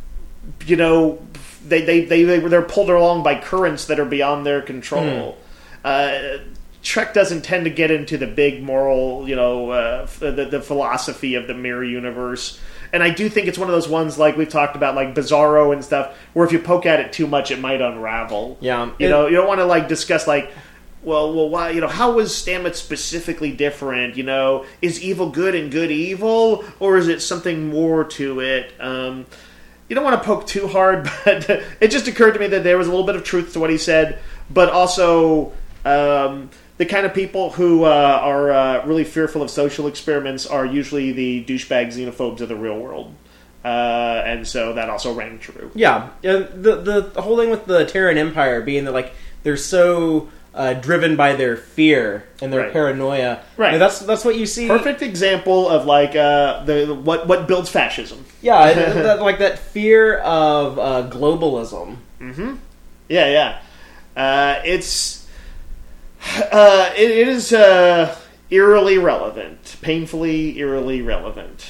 pulled along by currents that are beyond their control. Trek doesn't tend to get into the big moral, the philosophy of the Mirror Universe. And I do think it's one of those ones, like we've talked about, like Bizarro and stuff, where if you poke at it too much, it might unravel. Yeah. You don't want to, like, discuss, like, well, why, how was Stamets specifically different? Is evil good and good evil? Or is it something more to it? You don't want to poke too hard, but it just occurred to me that there was a little bit of truth to what he said, but also the kind of people who are really fearful of social experiments are usually the douchebag xenophobes of the real world. And so that also rang true. Yeah. The whole thing with the Terran Empire being that, like, they're so driven by their fear and their paranoia. Right. That's what you see. Perfect example of, like, what builds fascism. Yeah, like that fear of globalism. Mm-hmm. Yeah. It is eerily relevant. Painfully, eerily relevant.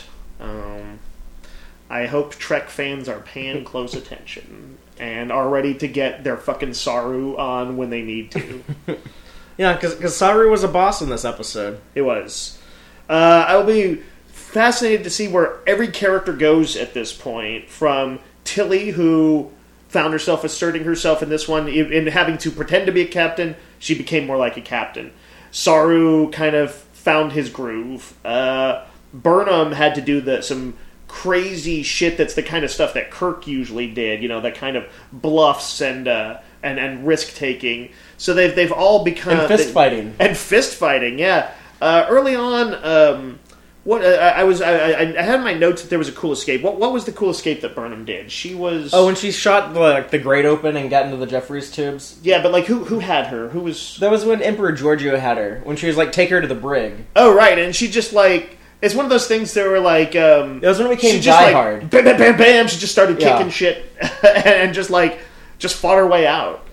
I hope Trek fans are paying close attention and are ready to get their fucking Saru on when they need to. Yeah, because Saru was a boss in this episode. It was. I will be fascinated to see where every character goes at this point, from Tilly, who found herself asserting herself in this one, in having to pretend to be a captain. She became more like a captain. Saru kind of found his groove. Burnham had to do some crazy shit that's the kind of stuff that Kirk usually did, that kind of bluffs and risk taking. So they've all become And fist fighting. And fist fighting, yeah. Early on, I had in my notes that there was a cool escape. What was the cool escape that Burnham did? She was when she shot the grate open and got into the Jeffries tubes. Yeah, but who had her? Who was? That was when Emperor Giorgio had her. When she was take her to the brig. Oh right, and she just it's one of those things that were it was when it became Die Hard. Bam, bam, bam, bam. She just started kicking shit and just fought her way out.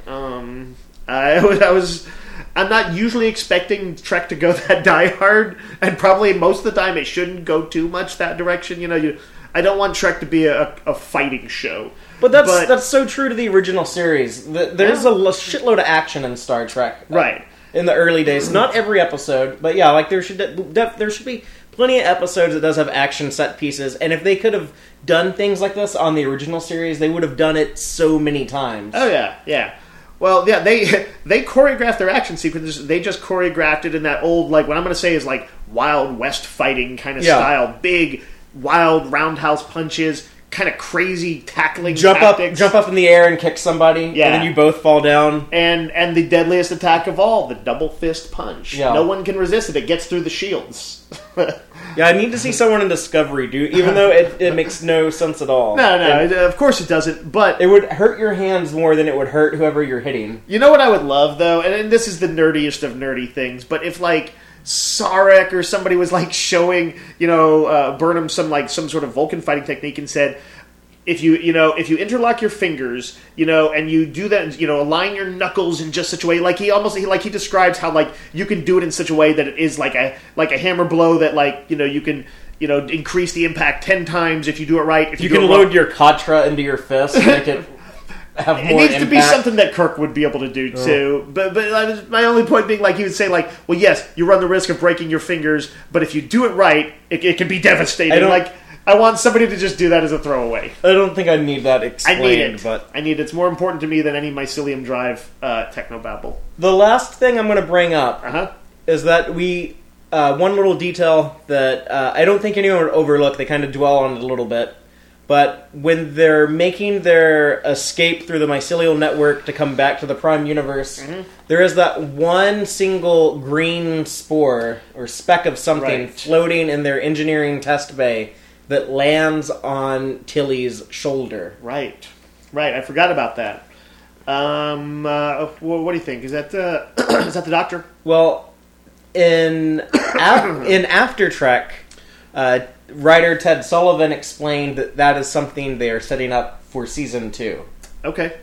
I'm not usually expecting Trek to go that Die Hard, and probably most of the time it shouldn't go too much that direction. I don't want Trek to be a fighting show. But that's so true to the original series. There's a shitload of action in Star Trek, right? In the early days, not every episode, but yeah, there should be plenty of episodes that does have action set pieces. And if they could have done things like this on the original series, they would have done it so many times. Oh yeah. Well, yeah, they choreographed their action sequences. They just choreographed it in that old, what I'm going to say is Wild West fighting kind of style. Big, wild roundhouse punches, kind of crazy tackling tactics. Jump up in the air and kick somebody, and then you both fall down. And the deadliest attack of all, the double fist punch. Yeah. No one can resist it. It gets through the shields. Yeah, I need to see someone in Discovery do, even though it makes no sense at all. No, of course it doesn't, but it would hurt your hands more than it would hurt whoever you're hitting. You know what I would love, though? And this is the nerdiest of nerdy things, but if, Sarek or somebody was, showing, Burnham some sort of Vulcan fighting technique and said, if you interlock your fingers, and you do that, align your knuckles in just such a way, he describes how you can do it in such a way that it is like a hammer blow that you can increase the impact 10 times if you do it right. If you can load your Katra into your fist, and make it have more. It needs impact. to be something that Kirk would be able to do too. But my only point being, he would say, well, yes, you run the risk of breaking your fingers, but if you do it right, it can be devastating. I want somebody to just do that as a throwaway. I don't think I need that explained. I need it. It's more important to me than any mycelium drive technobabble. The last thing I'm going to bring up is that we one little detail that I don't think anyone would overlook. They kind of dwell on it a little bit. But when they're making their escape through the mycelial network to come back to the Prime Universe, there is that one single green spore or speck of something floating in their engineering test bay that lands on Tilly's shoulder. Right. I forgot about that. What do you think? Is that is that the Doctor? Well, in After Trek, writer Ted Sullivan explained that is something they are setting up for season 2. Okay.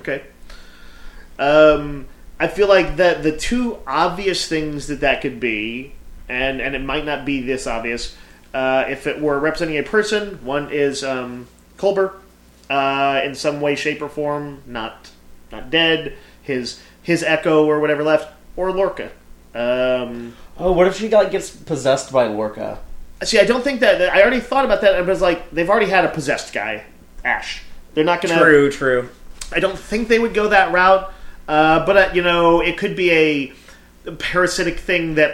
I feel like that the two obvious things that could be, and it might not be this obvious. If it were representing a person, one is Culber, in some way, shape, or form, not dead. His echo or whatever left, or Lorca. What if she gets possessed by Lorca? See, I don't think that. I already thought about that. I was they've already had a possessed guy, Ash. They're not going to. True. I don't think they would go that route. But it could be a parasitic thing that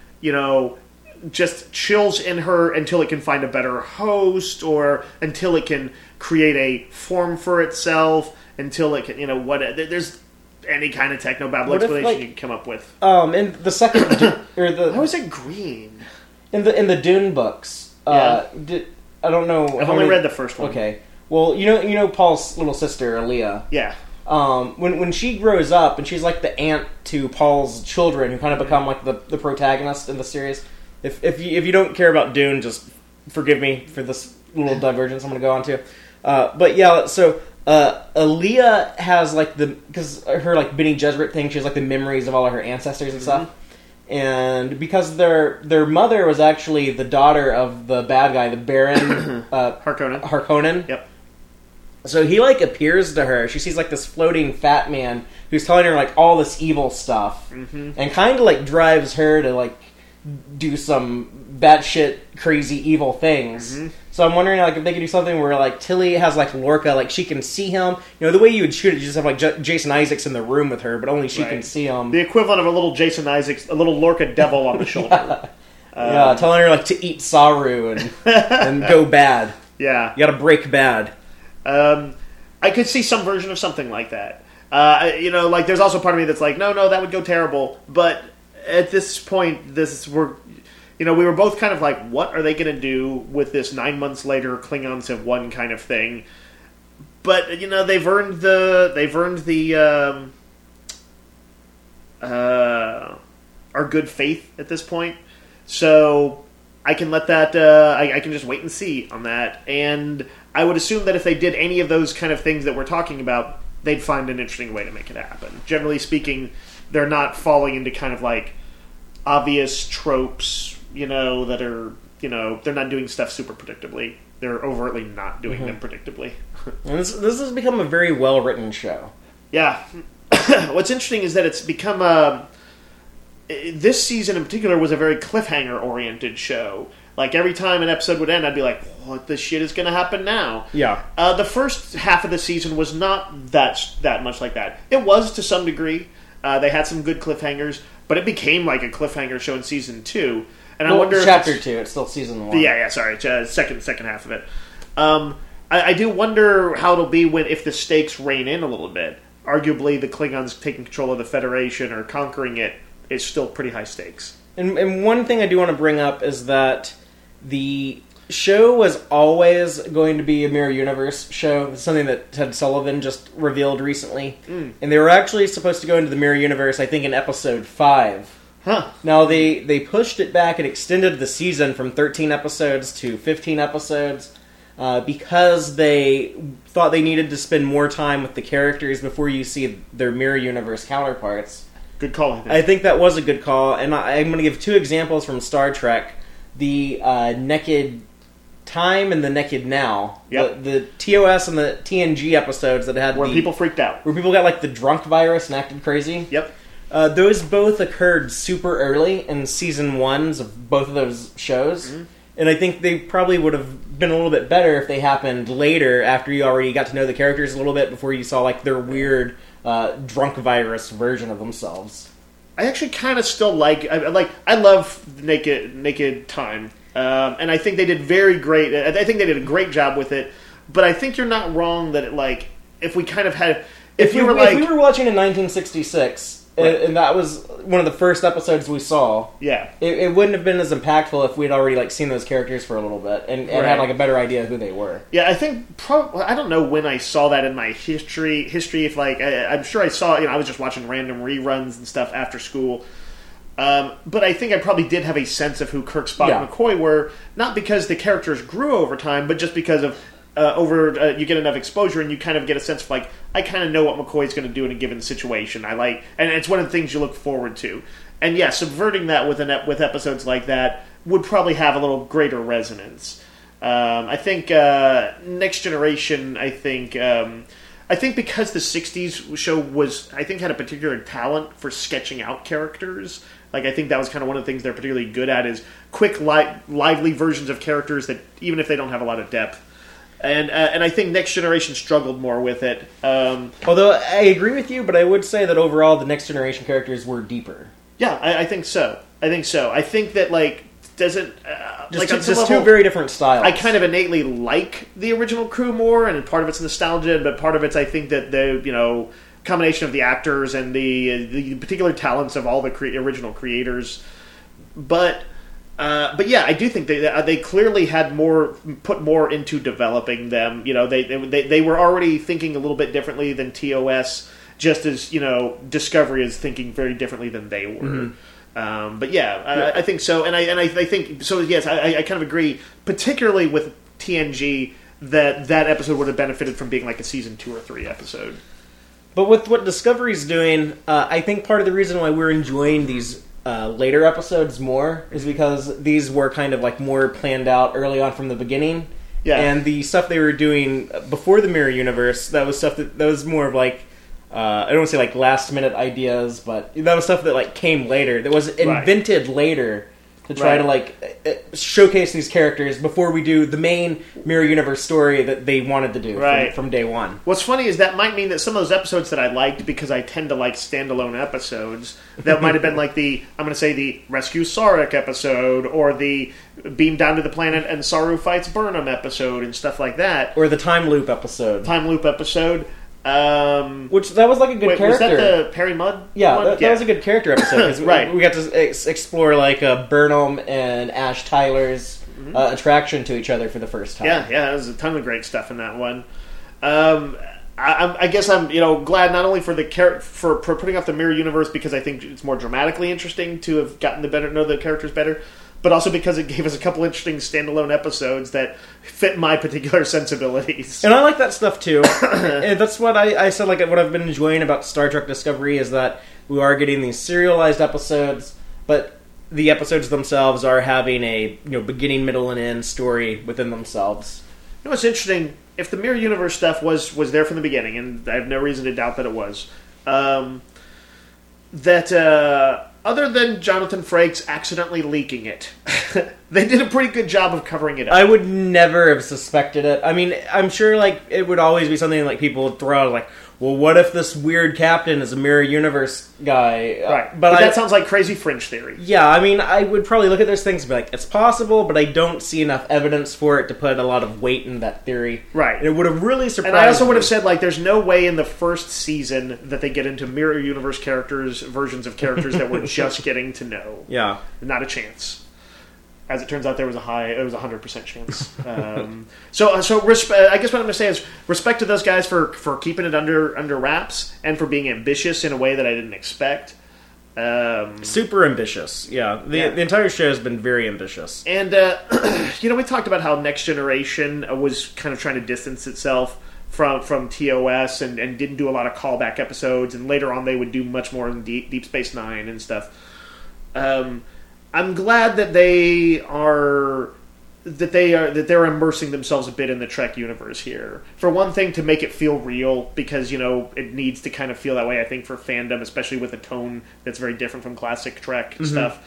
just chills in her until it can find a better host, or until it can create a form for itself, until it can, there's any kind of technobabble explanation you can come up with. In the second, how is it green? In the Dune books, I don't know. I've only read the first one. Okay, well, you know Paul's little sister, Aaliyah. Yeah. When she grows up and she's like the aunt to Paul's children, who kind of become the protagonist in the series. If you don't care about Dune, just forgive me for this little divergence I'm going to go on to. But yeah, so Aaliyah has because her Bene Gesserit thing, she has the memories of all of her ancestors and stuff. And because their mother was actually the daughter of the bad guy, the Baron Harkonnen. Harkonnen. Yep. So he, like, appears to her. She sees, like, this floating fat man who's telling her, like, all this evil stuff. Mm-hmm. And kind of, like, drives her to, like, do some batshit crazy evil things. Mm-hmm. So I'm wondering, like, if they could do something where, like, Tilly has, like, Lorca, like, she can see him. You know, the way you would shoot it, you just have, like, Jason Isaacs in the room with her, but only she can see him. The equivalent of a little Jason Isaacs, a little Lorca devil on the shoulder. Yeah, telling her, like, to eat Saru and go bad. Yeah. You gotta break bad. I could see some version of something like that. You know, like, there's also part of me that's like, no, that would go terrible. But at this point, we were both kind of like, what are they going to do with this 9 months later Klingons have won kind of thing? But, you know, they've earned our good faith at this point. So I can let that, I can just wait and see on that. And I would assume that if they did any of those kind of things that we're talking about, they'd find an interesting way to make it happen. Generally speaking, they're not falling into kind of like obvious tropes, you know, that are, you know, they're not doing stuff super predictably. They're overtly not doing them predictably. And this has become a very well-written show. Yeah. What's interesting is that it's become this season in particular was a very cliffhanger-oriented show. Like, every time an episode would end, I'd be like, what the shit is going to happen now? Yeah. The first half of the season was not that much like that. It was, to some degree. They had some good cliffhangers, but it became like a cliffhanger show in season 2. And I wonder Chapter 2, it's still season 1. Yeah, sorry. Second half of it. I do wonder how it'll be if the stakes rein in a little bit. Arguably, the Klingons taking control of the Federation or conquering it is still pretty high stakes. And one thing I do want to bring up is that the show was always going to be a Mirror Universe show. It's something that Ted Sullivan just revealed recently. And they were actually supposed to go into the Mirror Universe, I think, in episode 5. Huh. Now, they pushed it back and extended the season from 13 episodes to 15 episodes because they thought they needed to spend more time with the characters before you see their Mirror Universe counterparts. Good call. I think that was a good call, and I'm going to give 2 examples from Star Trek. The Naked Time and the Naked Now. Yep. The TOS and the TNG episodes that had where people freaked out. Where people got, like, the drunk virus and acted crazy. Yep. Those both occurred super early in season 1s of both of those shows. Mm-hmm. And I think they probably would have been a little bit better if they happened later, after you already got to know the characters a little bit, before you saw, like, their weird drunk virus version of themselves. I actually kind of still I love Naked Time, and I think they did very great. I think they did a great job with it. But I think you're not wrong that if we kind of had if we were watching in 1966. Right. And that was one of the first episodes we saw. Yeah, it wouldn't have been as impactful if we'd already seen those characters for a little bit and had a better idea of who they were. Yeah, I think I don't know when I saw that in my history. If I'm sure I saw. I was just watching random reruns and stuff after school. But I think I probably did have a sense of who Kirk, Spock, and McCoy were, not because the characters grew over time, but just because of you get enough exposure and you kind of get a sense of I kind of know what McCoy's going to do in a given situation. And it's one of the things you look forward to. And yeah, subverting that with episodes like that would probably have a little greater resonance. I think Next Generation. I think because the '60s show had a particular talent for sketching out characters. I think that was kind of one of the things they're particularly good at is quick, lively versions of characters that even if they don't have a lot of depth. And I think Next Generation struggled more with it. Although I agree with you, but I would say that overall the Next Generation characters were deeper. Yeah, I think so. I think that doesn't just two very different styles. I kind of innately like the original crew more, and part of it's nostalgia, but part of it's I think that the combination of the actors and the particular talents of all the original creators, but yeah, I do think they clearly had put more into developing them. They were already thinking a little bit differently than TOS, just as Discovery is thinking very differently than they were. Mm-hmm. But yeah, I think so, and I think so. Yes, I kind of agree, particularly with TNG that episode would have benefited from being a season 2 or 3 episode. But with what Discovery's doing, I think part of the reason why we're enjoying these later episodes more is because these were kind of more planned out early on from the beginning, Yeah. And the stuff they were doing before the Mirror Universe, that was stuff that was more of like, I don't want to say like last minute ideas, but that was stuff that like came later, that was invented later to try to like showcase these characters before we do the main Mirror Universe story that they wanted to do from day one. What's funny is that might mean that some of those episodes that I liked, because I tend to like standalone episodes, that might have been like the Rescue Sarek episode, or the Beam Down to the Planet and Saru Fights Burnham episode, and stuff like that. Or the Time Loop episode. Which that was like a good character. Was that the Perry Mudd? Yeah, one? That was a good character episode. Right. We got to explore like Burnham and Ash Tyler's attraction to each other for the first time. Yeah, there was a ton of great stuff in that one. I guess I'm glad not only for for putting off the Mirror Universe, because I think it's more dramatically interesting to have gotten to know the characters better, but also because it gave us a couple interesting standalone episodes that fit my particular sensibilities. And I like that stuff too. And that's what I said, like what I've been enjoying about Star Trek Discovery is that we are getting these serialized episodes, but the episodes themselves are having a beginning, middle, and end story within themselves. You know what's interesting? If the Mirror Universe stuff was there from the beginning, and I have no reason to doubt that it was, other than Jonathan Frakes accidentally leaking it, they did a pretty good job of covering it up. I would never have suspected it. I mean, I'm sure like it would always be something like people would throw out, like, well, what if this weird captain is a Mirror Universe guy? Right. But that sounds like crazy fringe theory. Yeah, I mean, I would probably look at those things and be like, it's possible, but I don't see enough evidence for it to put a lot of weight in that theory. Right. And it would have really surprised me. And I also would have said, like, there's no way in the first season that they get into Mirror Universe versions of characters that we're just getting to know. Yeah. Not a chance. As it turns out, it was a 100% chance. I guess what I'm going to say is respect to those guys for keeping it under wraps and for being ambitious in a way that I didn't expect. Super ambitious, yeah. The entire show has been very ambitious. And, we talked about how Next Generation was kind of trying to distance itself from TOS and didn't do a lot of callback episodes, and later on they would do much more in Deep Space Nine and stuff. I'm glad that they're immersing themselves a bit in the Trek universe here. For one thing, to make it feel real, because it needs to kind of feel that way. I think for fandom, especially with a tone that's very different from classic Trek stuff.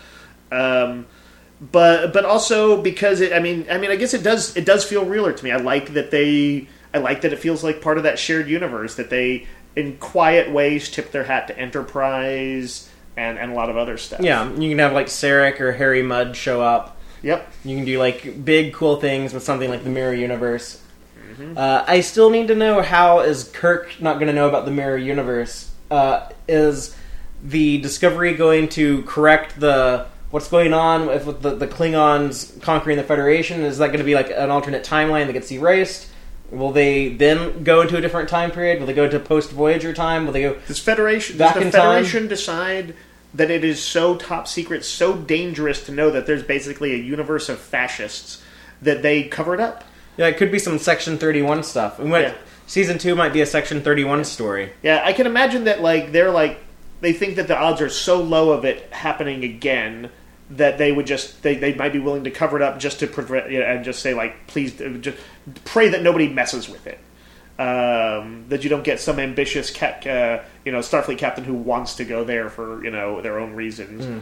But also because I guess it does feel realer to me. I like that it feels like part of that shared universe, that they in quiet ways tip their hat to Enterprise. And a lot of other stuff. Yeah, you can have like Sarek or Harry Mudd show up. Yep. You can do like big cool things with something like the Mirror Universe. I still need to know, how is Kirk not going to know about the Mirror Universe? Is the Discovery going to correct what's going on with the Klingons conquering the Federation? Is that going to be like an alternate timeline that gets erased? Will they then go into a different time period? Will they go to post-Voyager time? Will they go Does the Federation decide that it is so top secret, so dangerous to know that there's basically a universe of fascists that they cover it up? Yeah, it could be some Section 31 stuff. Season 2 might be a Section 31 story. Yeah, I can imagine that they think that the odds are so low of it happening again that they would they might be willing to cover it up just to prevent, and just say, like, please, just pray that nobody messes with it. That you don't get some ambitious Starfleet captain who wants to go there for their own reasons.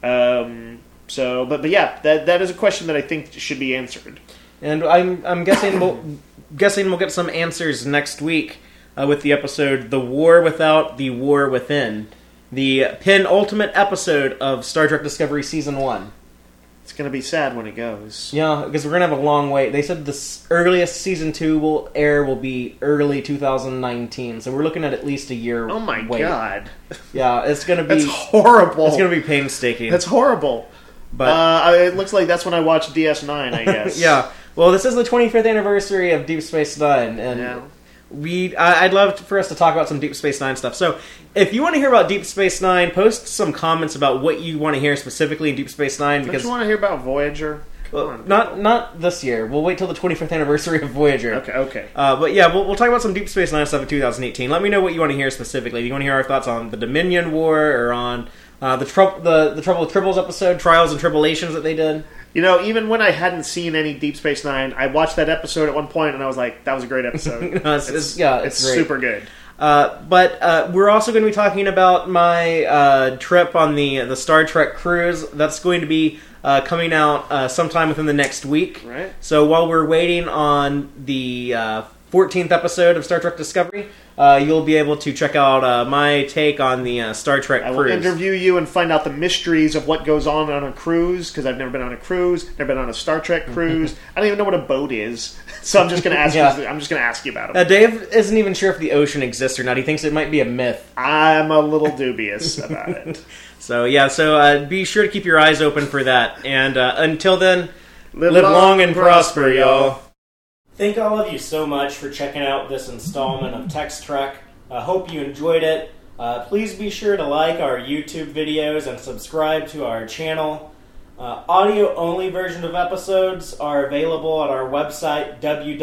But yeah, that is a question that I think should be answered. And I'm guessing we'll get some answers next week with the episode "The War Without, the War Within." The penultimate episode of Star Trek Discovery Season 1. It's going to be sad when it goes. Yeah, because we're going to have a long wait. They said the earliest Season 2 will be early 2019, so we're looking at least a year. Oh my wait. God. Yeah, it's going to be... That's horrible. It's going to be painstaking. That's horrible. But it looks like that's when I watched DS9, I guess. Yeah. Well, this is the 25th anniversary of Deep Space Nine, and... Yeah. I'd love for us to talk about some Deep Space Nine stuff. So, if you want to hear about Deep Space Nine, post some comments about what you want to hear specifically in Deep Space Nine. Don't you want to hear about Voyager? Well, not this year. We'll wait till the 25th anniversary of Voyager. Okay. But yeah, we'll talk about some Deep Space Nine stuff in 2018. Let me know what you want to hear specifically. If you want to hear our thoughts on the Dominion War or on the Trouble with Tribbles episode, Trials and Tribulations that they did. You know, even when I hadn't seen any Deep Space Nine, I watched that episode at one point and I was like, that was a great episode. It's great. Super good. But we're also going to be talking about my trip on the Star Trek cruise. That's going to be coming out sometime within the next week. Right. So while we're waiting on the 14th episode of Star Trek Discovery, you'll be able to check out my take on the Star Trek cruise. I will interview you and find out the mysteries of what goes on a cruise, because I've never been on a cruise, never been on a Star Trek cruise. I don't even know what a boat is, so I'm just going to ask. I'm just going to ask you about it. Dave isn't even sure if the ocean exists or not. He thinks it might be a myth. I'm a little dubious about it. So be sure to keep your eyes open for that. And until then, live long and prosper, y'all. Thank all of you so much for checking out this installment of Text Trek. I hope you enjoyed it. Please be sure to like our YouTube videos and subscribe to our channel. Audio-only version of episodes are available at our website,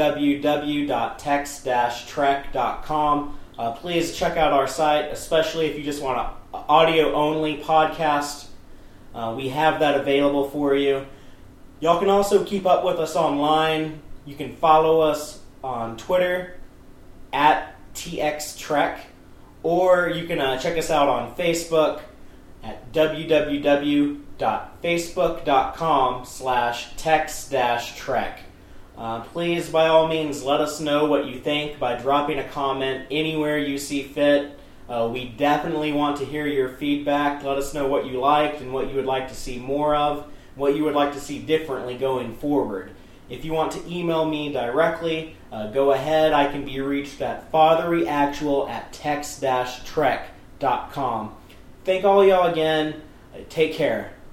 www.text-trek.com. Please check out our site, especially if you just want an audio-only podcast. We have that available for you. Y'all can also keep up with us online. You can follow us on Twitter at TXTrek, or you can check us out on Facebook at www.facebook.com/text-trek. Please, by all means, let us know what you think by dropping a comment anywhere you see fit. We definitely want to hear your feedback. Let us know what you liked and what you would like to see more of, what you would like to see differently going forward. If you want to email me directly, go ahead. I can be reached at fatherlyactual@text-trek.com. Thank all y'all again. Take care.